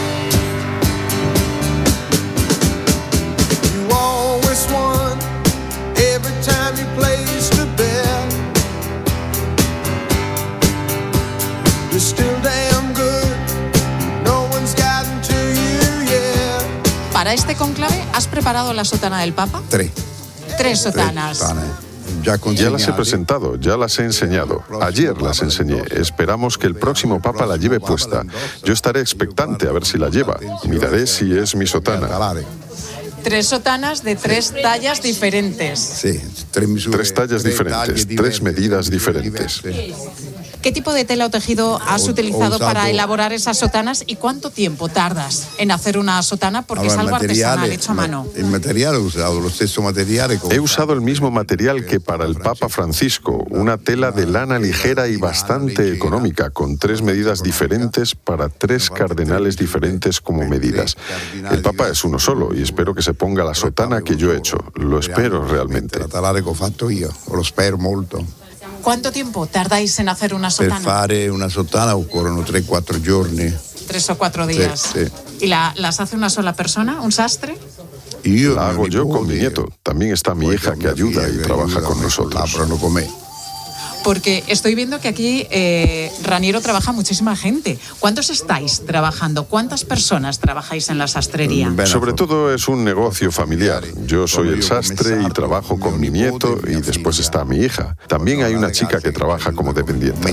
Para este conclave, ¿has preparado la sotana del Papa? Tres. Tres sotanas. Ya las he presentado, ya las he enseñado. Ayer las enseñé. Esperamos que el próximo Papa la lleve puesta. Yo estaré expectante a ver si la lleva. Miraré si es mi sotana. Tres sotanas de tres tallas diferentes. Sí, tres tallas diferentes, tres medidas diferentes. ¿Qué tipo de tela o tejido has utilizado para elaborar esas sotanas y cuánto tiempo tardas en hacer una sotana? Porque es algo artesanal, hecho a mano. El material he usado, los mismos materiales. He usado el mismo material que para el Papa Francisco, una tela de lana ligera y bastante económica, con tres medidas diferentes para tres cardenales diferentes como medidas. El Papa es uno solo y espero que se ponga la sotana que yo he hecho. Lo espero realmente. La tela che ho fatto io, lo spero molto. ¿Cuánto tiempo tardáis en hacer una sotana? Per fare una sotana occorrono tre quattro giorni. Tres o cuatro días. Sí, sí. ¿Y la, las hace una sola persona, un sastre? Yo, la hago yo con mi nieto. También está mi hija que ayuda y trabaja con nosotros. Porque estoy viendo que aquí eh, Raniero trabaja muchísima gente. ¿Cuántos estáis trabajando? ¿Cuántas personas trabajáis en la sastrería? Sobre todo es un negocio familiar. Yo soy el sastre y trabajo con mi nieto, y después está mi hija. También hay una chica que trabaja como dependiente.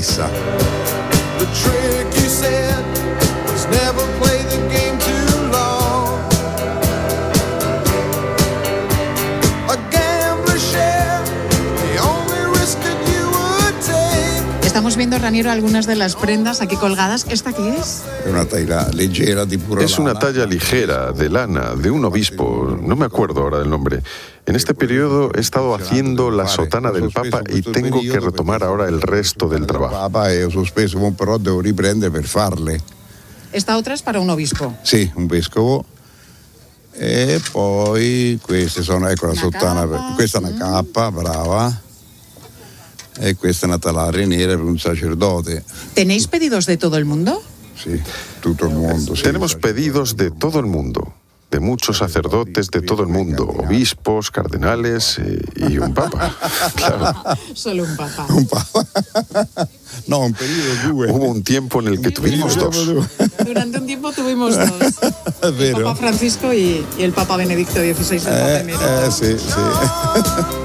Estamos viendo, Raniero, algunas de las prendas aquí colgadas. ¿Esta qué es? Una talla ligera de pura Es una talla ligera de lana de un obispo, no me acuerdo ahora del nombre. En este periodo he estado haciendo la sotana del Papa y tengo que retomar ahora el resto del trabajo. Papa e ho sospeso, però devo riprendere per farle. Esta otra es para un obispo. Sì, un vescovo. E poi queste sono, ecco, la sotana, questa è una cappa, brava. E questa è una talare nera per un sacerdote. ¿Tenéis pedidos de todo el mundo? Sí, todo el mundo. Sí. Tenemos pedidos de todo el mundo, de muchos sacerdotes de todo el mundo, obispos, cardenales eh, y un papa. Claro. Solo un papa. Un papa. No, un pedido due. Hubo un tiempo en el que tuvimos dos. Durante un tiempo tuvimos dos. El Papa Francisco y, y el Papa Benedicto dieciséis. El eh, Papa eh, sí, sí.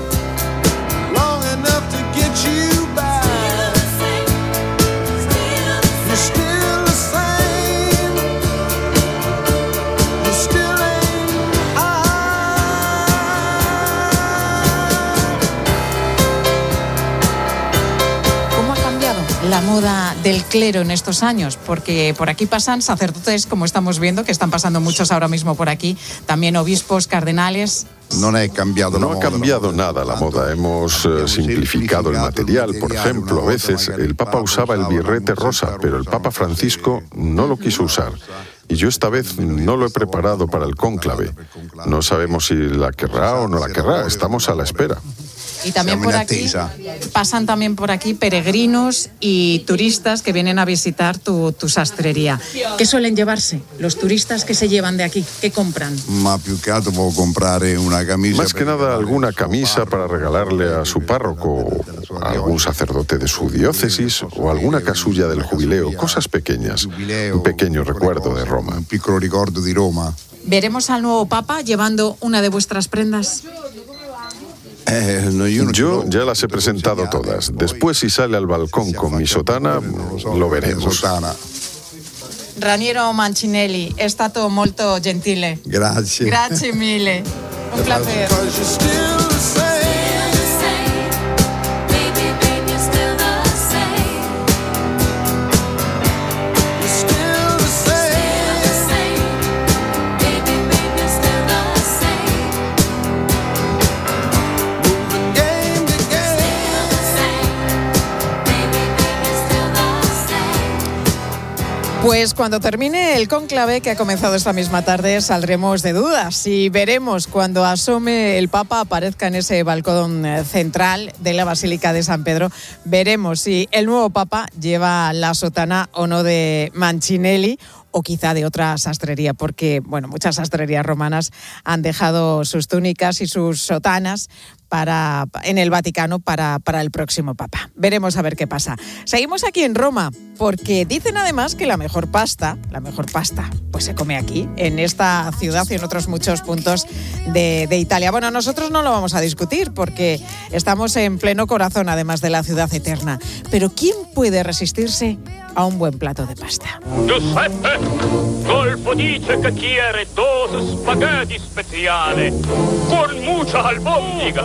La moda del clero en estos años, porque por aquí pasan sacerdotes, como estamos viendo, que están pasando muchos ahora mismo por aquí, también obispos, cardenales. No ha cambiado, no ha cambiado nada la moda. Hemos eh, simplificado el material. Por ejemplo, a veces el Papa usaba el birrete rosa, pero el Papa Francisco no lo quiso usar. Y yo esta vez no lo he preparado para el cónclave. No sabemos si la querrá o no la querrá. Estamos a la espera. Y también por aquí pasan también por aquí peregrinos y turistas que vienen a visitar tu, tu sastrería. ¿Qué suelen llevarse los turistas que se llevan de aquí? ¿Qué compran? Más que nada alguna camisa para regalarle a su párroco, a algún sacerdote de su diócesis o alguna casulla del jubileo, cosas pequeñas, un pequeño recuerdo de Roma. Un piccolo ricordo di Roma. ¿Veremos al nuevo Papa llevando una de vuestras prendas? Eh, no, yo, no yo ya las he presentado todas. Después, si sale al balcón con mi sotana, lo veremos. Raniero Mancinelli, è stato molto gentile. Grazie. Grazie mille. Un placer. Pues cuando termine el cónclave que ha comenzado esta misma tarde saldremos de dudas y veremos cuando asome el Papa, aparezca en ese balcón central de la Basílica de San Pedro, veremos si el nuevo Papa lleva la sotana o no de Mancinelli o quizá de otra sastrería, porque bueno, muchas sastrerías romanas han dejado sus túnicas y sus sotanas para, en el Vaticano para, para el próximo Papa. Veremos a ver qué pasa. Seguimos aquí en Roma, porque dicen además que la mejor pasta, la mejor pasta, pues se come aquí, en esta ciudad y en otros muchos puntos de, de Italia. Bueno, nosotros no lo vamos a discutir, porque estamos en pleno corazón, además de la ciudad eterna. Pero ¿quién puede resistirse a un buen plato de pasta? Giuseppe, Golfo dice che quiere dos spaghetti speciale con mucha albóndiga.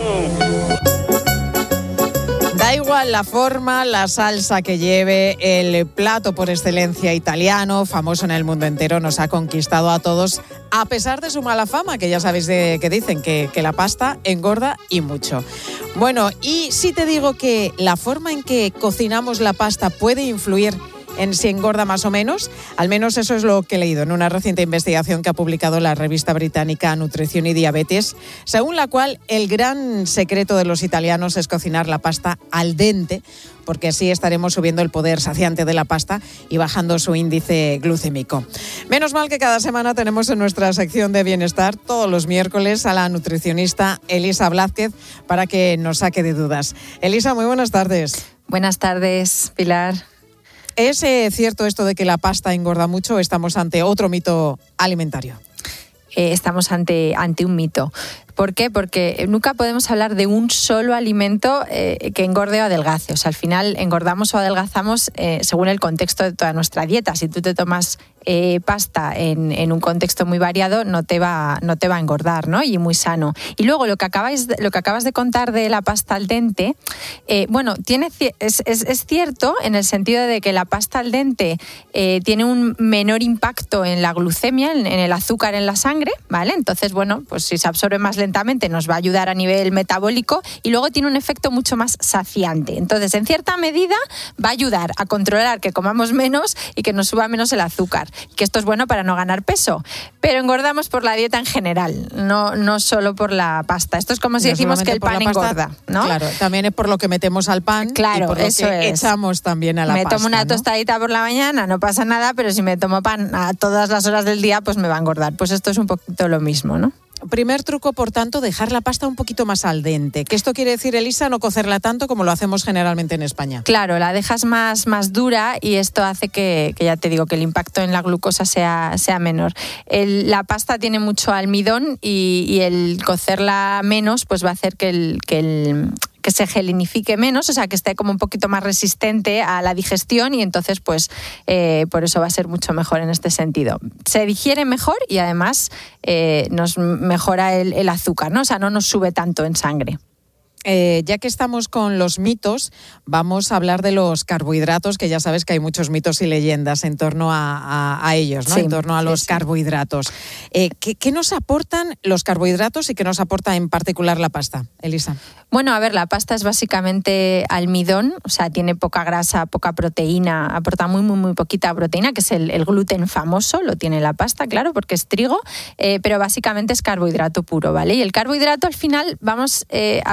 Da igual la forma, la salsa que lleve, el plato por excelencia italiano, famoso en el mundo entero, nos ha conquistado a todos, a pesar de su mala fama, que ya sabéis de, que dicen que, que la pasta engorda y mucho. Bueno, y si te digo que la forma en que cocinamos la pasta puede influir en si engorda más o menos, al menos eso es lo que he leído en una reciente investigación que ha publicado la revista británica Nutrición y Diabetes, según la cual el gran secreto de los italianos es cocinar la pasta al dente, porque así estaremos subiendo el poder saciante de la pasta y bajando su índice glucémico. Menos mal que cada semana tenemos en nuestra sección de bienestar, todos los miércoles, a la nutricionista Elisa Blázquez para que nos saque de dudas. Elisa, muy buenas tardes. Buenas tardes, Pilar. ¿Es eh, cierto esto de que la pasta engorda mucho o estamos ante otro mito alimentario? Eh, estamos ante, ante un mito. ¿Por qué? Porque nunca podemos hablar de un solo alimento eh, que engorde o adelgace. O sea, al final engordamos o adelgazamos eh, según el contexto de toda nuestra dieta. Si tú te tomas eh, pasta en, en un contexto muy variado, no te va, no te va a engordar, ¿no? Y muy sano. Y luego lo que acabáis, lo que acabas de contar de la pasta al dente, eh, bueno, tiene, es, es, es cierto en el sentido de que la pasta al dente eh, tiene un menor impacto en la glucemia, en, en el azúcar en la sangre, ¿vale? Entonces, bueno, pues si se absorbe más lentamente nos va a ayudar a nivel metabólico y luego tiene un efecto mucho más saciante. Entonces, en cierta medida va a ayudar a controlar que comamos menos y que nos suba menos el azúcar, que esto es bueno para no ganar peso, pero engordamos por la dieta en general, no, no solo por la pasta. Esto es como si no decimos que el pan engorda, ¿no? Claro, también es por lo que metemos al pan, claro, y por lo eso que es. echamos también a la me pasta. Me tomo una ¿no? tostadita por la mañana, no pasa nada, pero si me tomo pan a todas las horas del día, pues me va a engordar. Pues esto es un poquito lo mismo, ¿no? Primer truco, por tanto, dejar la pasta un poquito más al dente. ¿Qué esto quiere decir, Elisa? No cocerla tanto como lo hacemos generalmente en España. Claro, la dejas más, más dura y esto hace que, que, ya te digo, que el impacto en la glucosa sea, sea menor. El, la pasta tiene mucho almidón y, y el cocerla menos pues va a hacer que el... Que el que se gelinifique menos, o sea, que esté como un poquito más resistente a la digestión y entonces, pues, eh, por eso va a ser mucho mejor en este sentido. Se digiere mejor y además eh, nos mejora el, el azúcar, ¿no? O sea, no nos sube tanto en sangre. Eh, ya que estamos con los mitos, vamos a hablar de los carbohidratos, que ya sabes que hay muchos mitos y leyendas en torno a, a, a ellos, ¿no? Sí, en torno a los sí, carbohidratos. Eh, ¿qué, ¿Qué nos aportan los carbohidratos y qué nos aporta en particular la pasta, Elisa? Bueno, a ver, la pasta es básicamente almidón, o sea, tiene poca grasa, poca proteína, aporta muy, muy, muy poquita proteína, que es el, el gluten famoso, lo tiene la pasta, claro, porque es trigo, eh, pero básicamente es carbohidrato puro, ¿vale? Y el carbohidrato al final vamos eh, a pensar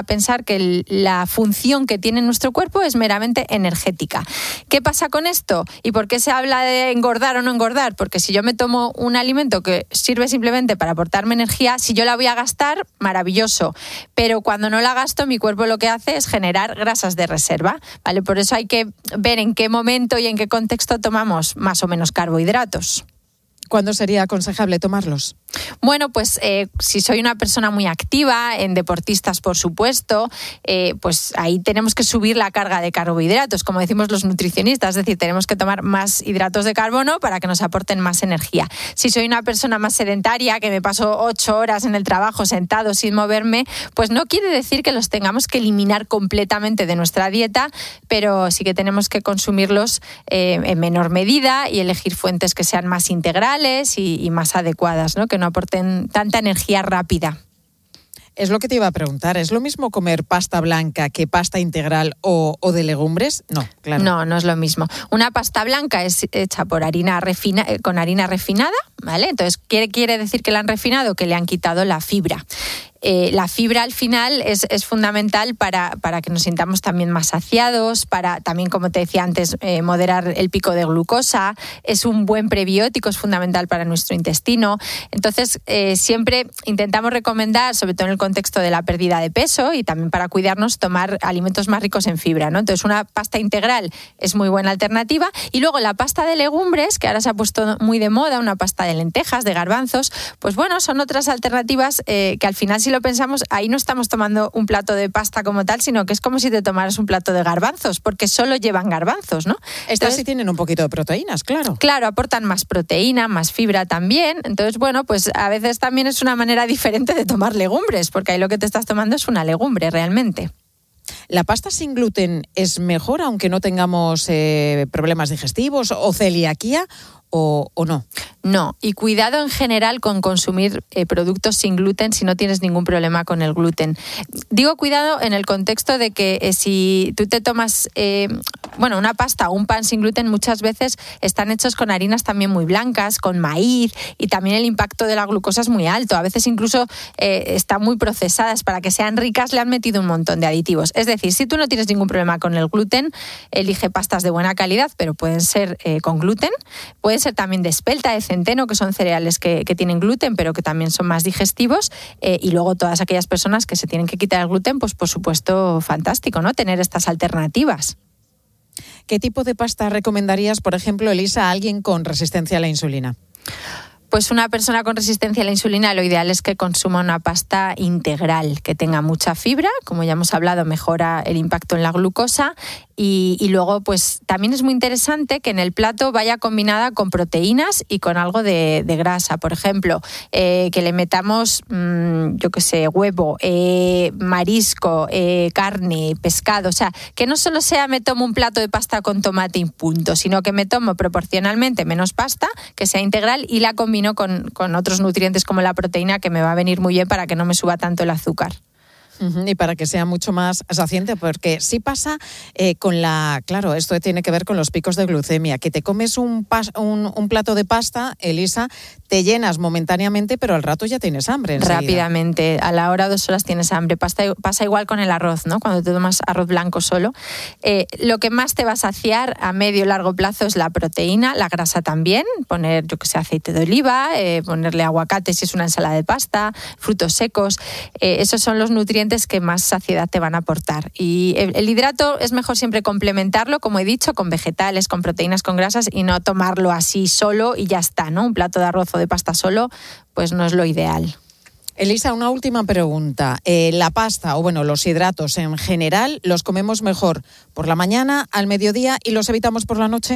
pensar que el, la función que tiene nuestro cuerpo es meramente energética. ¿Qué pasa con esto? ¿Y por qué se habla de engordar o no engordar? Porque si yo me tomo un alimento que sirve simplemente para aportarme energía, si yo la voy a gastar, maravilloso. Pero cuando no la gasto, mi cuerpo lo que hace es generar grasas de reserva, ¿vale? Por eso hay que ver en qué momento y en qué contexto tomamos más o menos carbohidratos. ¿Cuándo sería aconsejable tomarlos? Bueno, pues eh, si soy una persona muy activa, en deportistas por supuesto, eh, pues ahí tenemos que subir la carga de carbohidratos, como decimos los nutricionistas, es decir, tenemos que tomar más hidratos de carbono para que nos aporten más energía. Si soy una persona más sedentaria, que me paso ocho horas en el trabajo sentado sin moverme, pues no quiere decir que los tengamos que eliminar completamente de nuestra dieta, pero sí que tenemos que consumirlos eh, en menor medida y elegir fuentes que sean más integrales y, y más adecuadas, ¿no? Que no aporten tanta energía rápida. Es lo que te iba a preguntar. ¿Es lo mismo comer pasta blanca que pasta integral o, o de legumbres? No, claro. No, no es lo mismo. Una pasta blanca es hecha por harina refina, con harina refinada, ¿vale? Entonces, ¿quiere, quiere decir que la han refinado? Que le han quitado la fibra. Eh, la fibra al final es, es fundamental para, para que nos sintamos también más saciados, para también, como te decía antes, eh, moderar el pico de glucosa. Es un buen prebiótico, es fundamental para nuestro intestino. Entonces, eh, siempre intentamos recomendar, sobre todo en el contexto de la pérdida de peso y también para cuidarnos, tomar alimentos más ricos en fibra, ¿no? Entonces, una pasta integral es muy buena alternativa. Y luego la pasta de legumbres, que ahora se ha puesto muy de moda, una pasta de lentejas, de garbanzos, pues bueno, son otras alternativas eh, que al final, si lo pensamos, ahí no estamos tomando un plato de pasta como tal, sino que es como si te tomaras un plato de garbanzos, porque solo llevan garbanzos, ¿no? Estas Entonces, sí tienen un poquito de proteínas, claro. Claro, aportan más proteína, más fibra también. Entonces, bueno, pues a veces también es una manera diferente de tomar legumbres, porque ahí lo que te estás tomando es una legumbre realmente. ¿La pasta sin gluten es mejor, aunque no tengamos eh, problemas digestivos o celiaquía, o, o no? No, y cuidado en general con consumir eh, productos sin gluten si no tienes ningún problema con el gluten. Digo cuidado en el contexto de que eh, si tú te tomas eh, bueno, una pasta o un pan sin gluten, muchas veces están hechos con harinas también muy blancas, con maíz, y también el impacto de la glucosa es muy alto. A veces incluso eh, están muy procesadas. Para que sean ricas le han metido un montón de aditivos. Es decir, si tú no tienes ningún problema con el gluten, elige pastas de buena calidad, pero pueden ser eh, con gluten, pueden ser también de espelta, de centeno, que son cereales que, que tienen gluten, pero que también son más digestivos, eh, y luego todas aquellas personas que se tienen que quitar el gluten, pues por supuesto fantástico, ¿no? Tener estas alternativas. ¿Qué tipo de pasta recomendarías, por ejemplo, Elisa, a alguien con resistencia a la insulina? Pues una persona con resistencia a la insulina, lo ideal es que consuma una pasta integral, que tenga mucha fibra, como ya hemos hablado, mejora el impacto en la glucosa, y, y luego pues también es muy interesante que en el plato vaya combinada con proteínas y con algo de, de grasa. Por ejemplo, eh, que le metamos, mmm, yo qué sé, huevo, eh, marisco, eh, carne, pescado. O sea, que no solo sea me tomo un plato de pasta con tomate y punto, sino que me tomo proporcionalmente menos pasta, que sea integral, y la combino Con, con otros nutrientes como la proteína, que me va a venir muy bien para que no me suba tanto el azúcar. Uh-huh, y para que sea mucho más saciante, porque sí pasa eh, con la... Claro, esto tiene que ver con los picos de glucemia, que te comes un, pas, un, un plato de pasta, Elisa, te llenas momentáneamente, pero al rato ya tienes hambre enseguida. Rápidamente, a la hora o dos horas tienes hambre. Pasa, pasa igual con el arroz, ¿no? Cuando te tomas arroz blanco solo. Eh, lo que más te va a saciar a medio y largo plazo es la proteína, la grasa también, poner, yo que sé, aceite de oliva, eh, ponerle aguacate si es una ensalada de pasta, frutos secos, eh, esos son los nutrientes que más saciedad te van a aportar. Y el, el hidrato es mejor siempre complementarlo, como he dicho, con vegetales, con proteínas, con grasas, y no tomarlo así solo y ya está, ¿no? Un plato de arroz o de pasta solo, pues no es lo ideal. Elisa, una última pregunta. Eh, la pasta, o bueno, los hidratos en general, ¿los comemos mejor por la mañana, al mediodía, y los evitamos por la noche?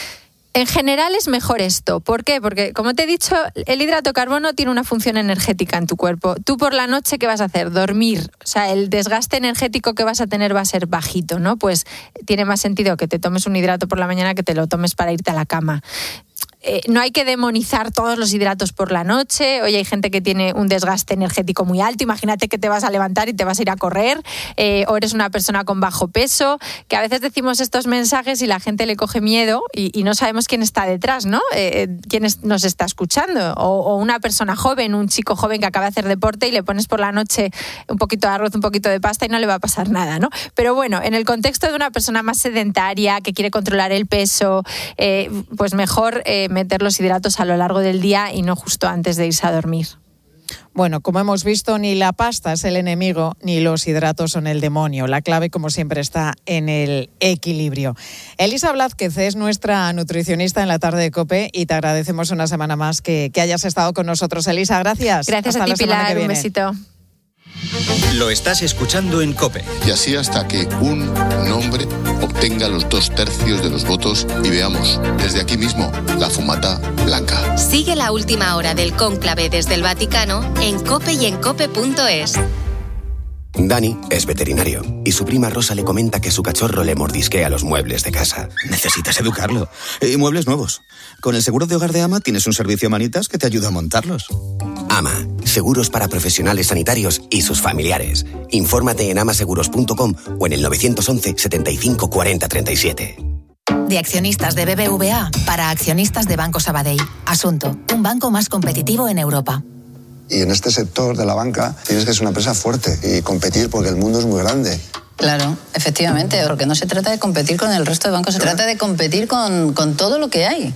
En general es mejor esto. ¿Por qué? Porque, como te he dicho, el hidrato de carbono tiene una función energética en tu cuerpo. Tú por la noche, ¿qué vas a hacer? Dormir. O sea, el desgaste energético que vas a tener va a ser bajito, ¿no? Pues tiene más sentido que te tomes un hidrato por la mañana que te lo tomes para irte a la cama. eh, no hay que demonizar todos los hidratos por la noche. Hoy hay gente que tiene un desgaste energético muy alto. Imagínate que te vas a levantar y te vas a ir a correr, eh, o eres una persona con bajo peso, que a veces decimos estos mensajes y la gente le coge miedo y, y no sabemos quién está detrás, ¿no? Eh, quién es, nos está escuchando. O, o una persona joven, un chico joven que acaba de hacer deporte y le pones por la noche un poquito de arroz, un poquito de pasta y no le va a pasar nada, ¿no? Pero bueno, en el contexto de una persona más sedentaria que quiere controlar el peso, eh, pues mejor eh, meter los hidratos a lo largo del día y no justo antes de irse a dormir. Bueno, como hemos visto, ni la pasta es el enemigo, ni los hidratos son el demonio. La clave, como siempre, está en el equilibrio. Elisa Blázquez es nuestra nutricionista en la tarde de COPE y te agradecemos una semana más que, que hayas estado con nosotros. Elisa, gracias. Gracias Hasta a ti, la semana Pilar. que viene. Un besito. Lo estás escuchando en COPE. Y así hasta que un nombre obtenga los dos tercios de los votos y veamos desde aquí mismo la fumata blanca. Sigue la última hora del cónclave desde el Vaticano en COPE y en cope punto es. Dani es veterinario y su prima Rosa le comenta que su cachorro le mordisquea los muebles de casa. Necesitas educarlo. Y muebles nuevos. Con el seguro de hogar de AMA tienes un servicio Manitas que te ayuda a montarlos. AMA, seguros para profesionales sanitarios y sus familiares. Infórmate en amaseguros punto com o en el nueve once, setenta y cinco, cuarenta, treinta y siete. De accionistas de B B V A para accionistas de Banco Sabadell. Asunto: un banco más competitivo en Europa. Y en este sector de la banca tienes que ser una empresa fuerte y competir porque el mundo es muy grande. Claro, efectivamente, porque no se trata de competir con el resto de bancos, se trata de competir con, con todo lo que hay.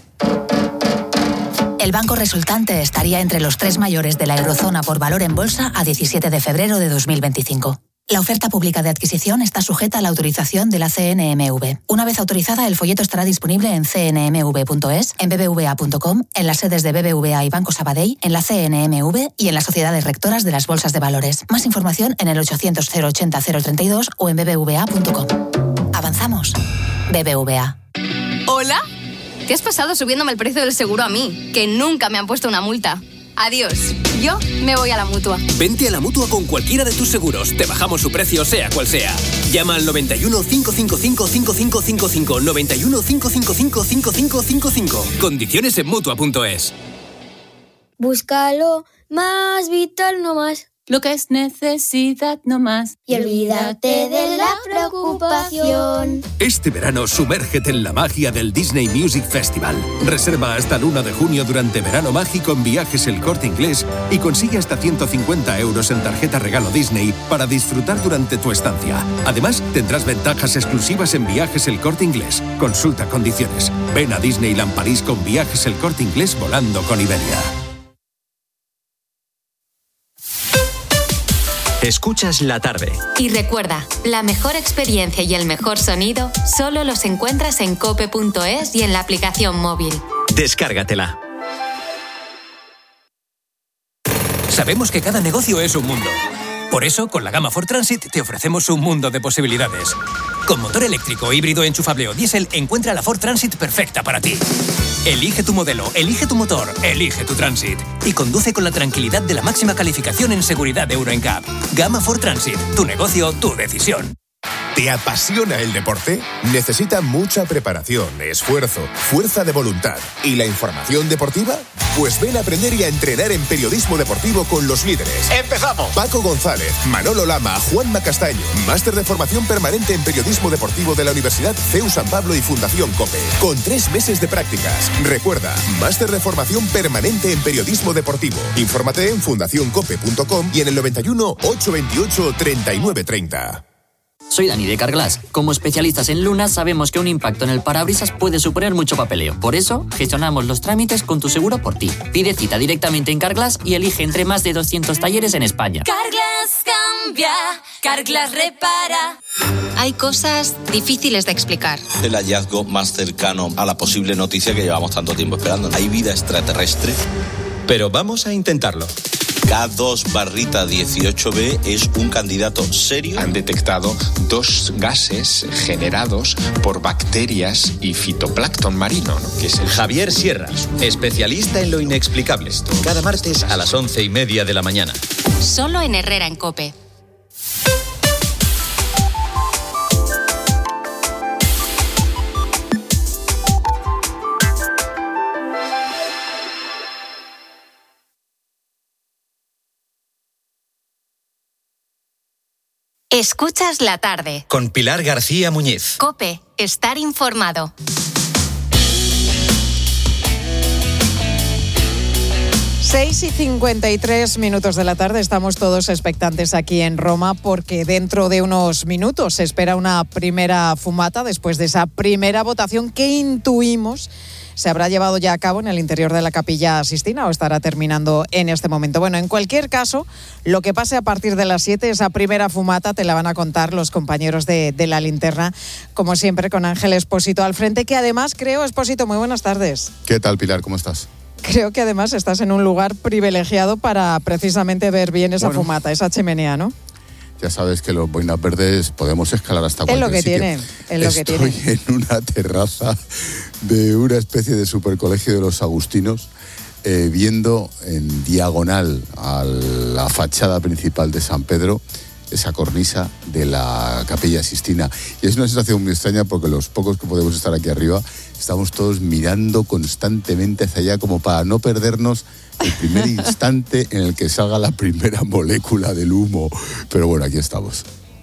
El banco resultante estaría entre los tres mayores de la eurozona por valor en bolsa a diecisiete de febrero de dos mil veinticinco. La oferta pública de adquisición está sujeta a la autorización de la C N M V. Una vez autorizada, el folleto estará disponible en c n m v punto es, en b b v a punto com, en las sedes de B B V A y Banco Sabadell, en la C N M V y en las sociedades rectoras de las bolsas de valores. Más información en el ochocientos, cero ochenta, cero treinta y dos o en b b v a punto com. Avanzamos. B B V A. ¿Hola? ¿Qué has pasado subiéndome el precio del seguro a mí? Que nunca me han puesto una multa. Adiós. Yo me voy a la Mutua. Vente a la Mutua con cualquiera de tus seguros. Te bajamos su precio, sea cual sea. Llama al noventa y uno, cinco cinco cinco, cinco cinco cinco cinco. noventa y uno, cinco cinco cinco, cinco cinco cinco cinco. Condiciones en Mutua punto es. Búscalo más vital, no más. Lo que es necesidad, no más. Y olvídate de la preocupación. Este verano, sumérgete en la magia del Disney Music Festival. Reserva hasta el uno de junio durante Verano Mágico en Viajes El Corte Inglés y consigue hasta ciento cincuenta euros en tarjeta regalo Disney para disfrutar durante tu estancia. Además, tendrás ventajas exclusivas en Viajes El Corte Inglés. Consulta condiciones. Ven a Disneyland París con Viajes El Corte Inglés volando con Iberia. Escuchas la tarde. Y recuerda, la mejor experiencia y el mejor sonido solo los encuentras en cope punto es y en la aplicación móvil. Descárgatela. Sabemos que cada negocio es un mundo. Por eso, con la gama Ford Transit te ofrecemos un mundo de posibilidades. Con motor eléctrico, híbrido, enchufable o diésel, encuentra la Ford Transit perfecta para ti. Elige tu modelo, elige tu motor, elige tu Transit. Y conduce con la tranquilidad de la máxima calificación en seguridad de Euro N C A P. Gama Ford Transit. Tu negocio, tu decisión. ¿Te apasiona el deporte? Necesita mucha preparación, esfuerzo, fuerza de voluntad. ¿Y la información deportiva? Pues ven a aprender y a entrenar en periodismo deportivo con los líderes. ¡Empezamos! Paco González, Manolo Lama, Juanma Castaño. Máster de formación permanente en periodismo deportivo de la Universidad C E U San Pablo y Fundación COPE. Con tres meses de prácticas. Recuerda, máster de formación permanente en periodismo deportivo. Infórmate en fundación cope punto com y en el noventa y uno, ochocientos veintiocho, treinta y nueve treinta. Soy Dani de Carglass. Como especialistas en lunas sabemos que un impacto en el parabrisas puede suponer mucho papeleo. Por eso, gestionamos los trámites con tu seguro por ti. Pide cita directamente en Carglass y elige entre más de doscientos talleres en España. Carglass cambia, Carglass repara. Hay cosas difíciles de explicar. El hallazgo más cercano a la posible noticia que llevamos tanto tiempo esperando. ¿Hay vida extraterrestre? Pero vamos a intentarlo. K dos barrita dieciocho b es un candidato serio. Han detectado dos gases generados por bacterias y fitoplancton marino, ¿no? Que es el... Javier Sierras, especialista en lo inexplicable. Cada martes a las once y media de la mañana. Solo en Herrera en COPE. Escuchas la tarde. Con Pilar García Muñiz. COPE. Estar informado. seis y cincuenta y tres minutos de la tarde, estamos todos expectantes aquí en Roma porque dentro de unos minutos se espera una primera fumata después de esa primera votación que intuimos se habrá llevado ya a cabo en el interior de la Capilla Sistina o estará terminando en este momento. Bueno, en cualquier caso, lo que pase a partir de las siete, esa primera fumata, te la van a contar los compañeros de, de La Linterna, como siempre con Ángel Espósito al frente, que además creo, Espósito, muy buenas tardes. ¿Qué tal, Pilar? ¿Cómo estás? Creo que además estás en un lugar privilegiado para precisamente ver bien esa bueno, fumata, esa chimenea, ¿no? Ya sabes que los boinas verdes podemos escalar hasta cualquier Es lo que sitio. tiene, es lo Estoy que tiene. en una terraza de una especie de supercolegio de los agustinos, eh, viendo en diagonal a la fachada principal de San Pedro esa cornisa de la Capilla Sistina. Y es una sensación muy extraña porque los pocos que podemos estar aquí arriba estamos todos mirando constantemente hacia allá como para no perdernos el primer instante en el que salga la primera molécula del humo. Pero bueno, aquí estamos.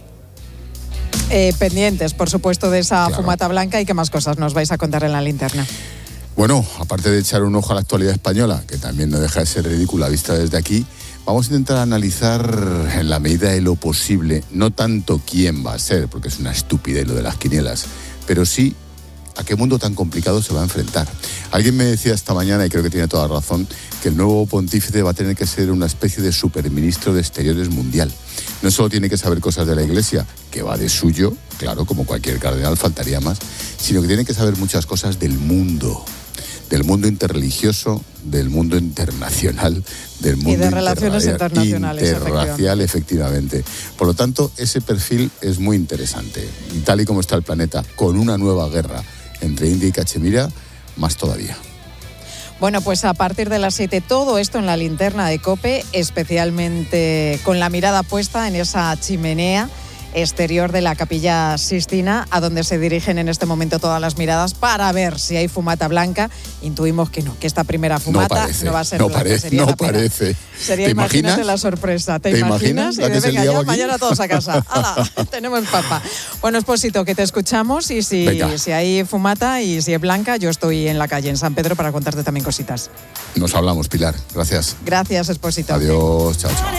Eh, pendientes, por supuesto, de esa Claro. fumata blanca. ¿Y qué más cosas nos vais a contar en La Linterna? Bueno, aparte de echar un ojo a la actualidad española, que también no deja de ser ridícula vista desde aquí, vamos a intentar analizar en la medida de lo posible, no tanto quién va a ser, porque es una estupidez lo de las quinielas, pero sí a qué mundo tan complicado se va a enfrentar. Alguien me decía esta mañana, y creo que tiene toda razón, que el nuevo pontífice va a tener que ser una especie de superministro de Exteriores mundial. No solo tiene que saber cosas de la Iglesia, que va de suyo, claro, como cualquier cardenal, faltaría más, sino que tiene que saber muchas cosas del mundo, del mundo interreligioso, del mundo internacional, del mundo Y de relaciones interracial, internacionales, interracial, efectivamente. Por lo tanto, ese perfil es muy interesante. Y tal y como está el planeta, con una nueva guerra entre India y Cachemira, más todavía. Bueno, pues a partir de las siete, todo esto en La Linterna de COPE, especialmente con la mirada puesta en esa chimenea exterior de la Capilla Sistina, a donde se dirigen en este momento todas las miradas para ver si hay fumata blanca. Intuimos que no, que esta primera fumata no, parece, no va a ser no blanca. Parece, sería no la pena. parece. Sería, ¿Te imagínate imaginas? la sorpresa. ¿Te, ¿Te imaginas? imaginas la Y que de, se venga, liaba ya, aquí? mañana todos a casa. ¡Hala! Tenemos papa. Bueno, Espósito, que te escuchamos y si, si hay fumata y si es blanca, yo estoy en la calle, en San Pedro, para contarte también cositas. Nos hablamos, Pilar. Gracias. Gracias, Espósito. Adiós. Chao, chao.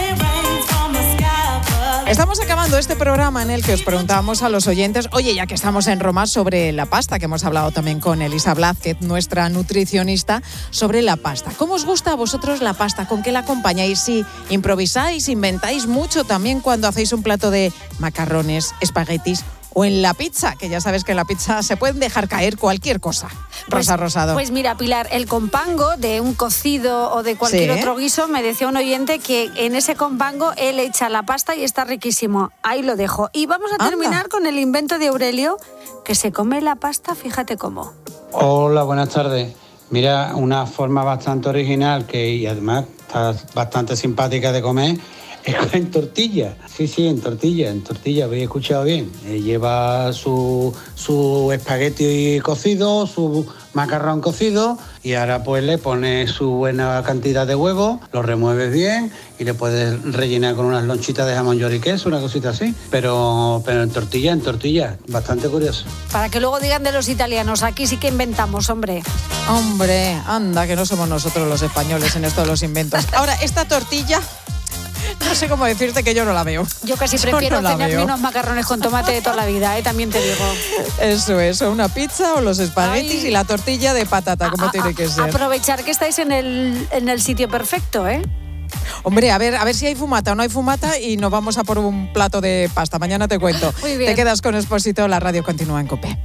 Estamos acabando este programa en el que os preguntábamos a los oyentes, oye, ya que estamos en Roma, sobre la pasta, que hemos hablado también con Elisa Blázquez, nuestra nutricionista, sobre la pasta. ¿Cómo os gusta a vosotros la pasta? ¿Con qué la acompañáis? Si improvisáis, inventáis mucho también cuando hacéis un plato de macarrones, espaguetis o en la pizza, que ya sabes que en la pizza se pueden dejar caer cualquier cosa. Pues, Rosa Rosado. Pues mira, Pilar, el compango de un cocido o de cualquier Sí. otro guiso, me decía un oyente que en ese compango él echa la pasta y está riquísimo. Ahí lo dejo. Y vamos a Anda. terminar con el invento de Aurelio, que se come la pasta, fíjate cómo. Hola, buenas tardes. Mira, una forma bastante original que y además está bastante simpática de comer es en tortilla. Sí, sí, en tortilla, en tortilla, habéis escuchado bien. Eh, lleva su, su espagueti cocido, su macarrón cocido y ahora pues le pones su buena cantidad de huevos, lo remueves bien y le puedes rellenar con unas lonchitas de jamón york y queso, una cosita así. Pero, pero en tortilla, en tortilla, bastante curioso. Para que luego digan de los italianos, aquí sí que inventamos, hombre. Hombre, anda, que no somos nosotros los españoles en esto de los inventos. Ahora, esta tortilla, no sé cómo decirte que yo no la veo. Yo casi Yo prefiero no la cenarme veo. unos macarrones con tomate de toda la vida, ¿eh? También te digo. Eso es, o una pizza o los espaguetis Ay. y la tortilla de patata, como A- tiene a- que ser. Aprovechar que estáis en el, en el sitio perfecto, ¿eh? Hombre, a ver, a ver si hay fumata o no hay fumata y nos vamos a por un plato de pasta. Mañana te cuento. Muy bien. Te quedas con Espósito, la radio continúa en COPE.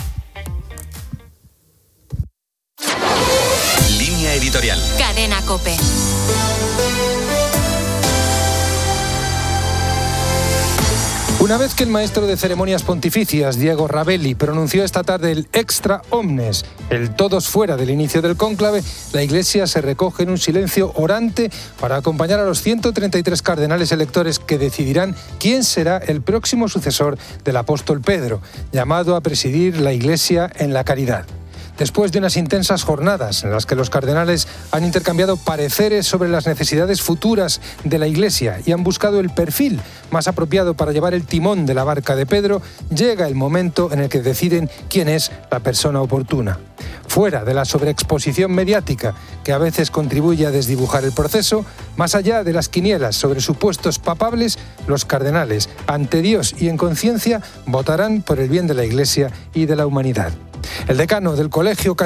Línea editorial. Cadena COPE. Una vez que el maestro de ceremonias pontificias, Diego Ravelli, pronunció esta tarde el extra omnes, el todos fuera del inicio del cónclave, la Iglesia se recoge en un silencio orante para acompañar a los ciento treinta y tres cardenales electores que decidirán quién será el próximo sucesor del apóstol Pedro, llamado a presidir la Iglesia en la caridad. después de unas intensas jornadas en las que los cardenales han intercambiado pareceres sobre las necesidades futuras de la Iglesia y han buscado el perfil más apropiado para llevar el timón de la barca de Pedro, llega el momento en el que deciden quién es la persona oportuna. Fuera de la sobreexposición mediática que a veces contribuye a desdibujar el proceso, más allá de las quinielas sobre supuestos papables, los cardenales, ante Dios y en conciencia, votarán por el bien de la Iglesia y de la humanidad. El decano del Colegio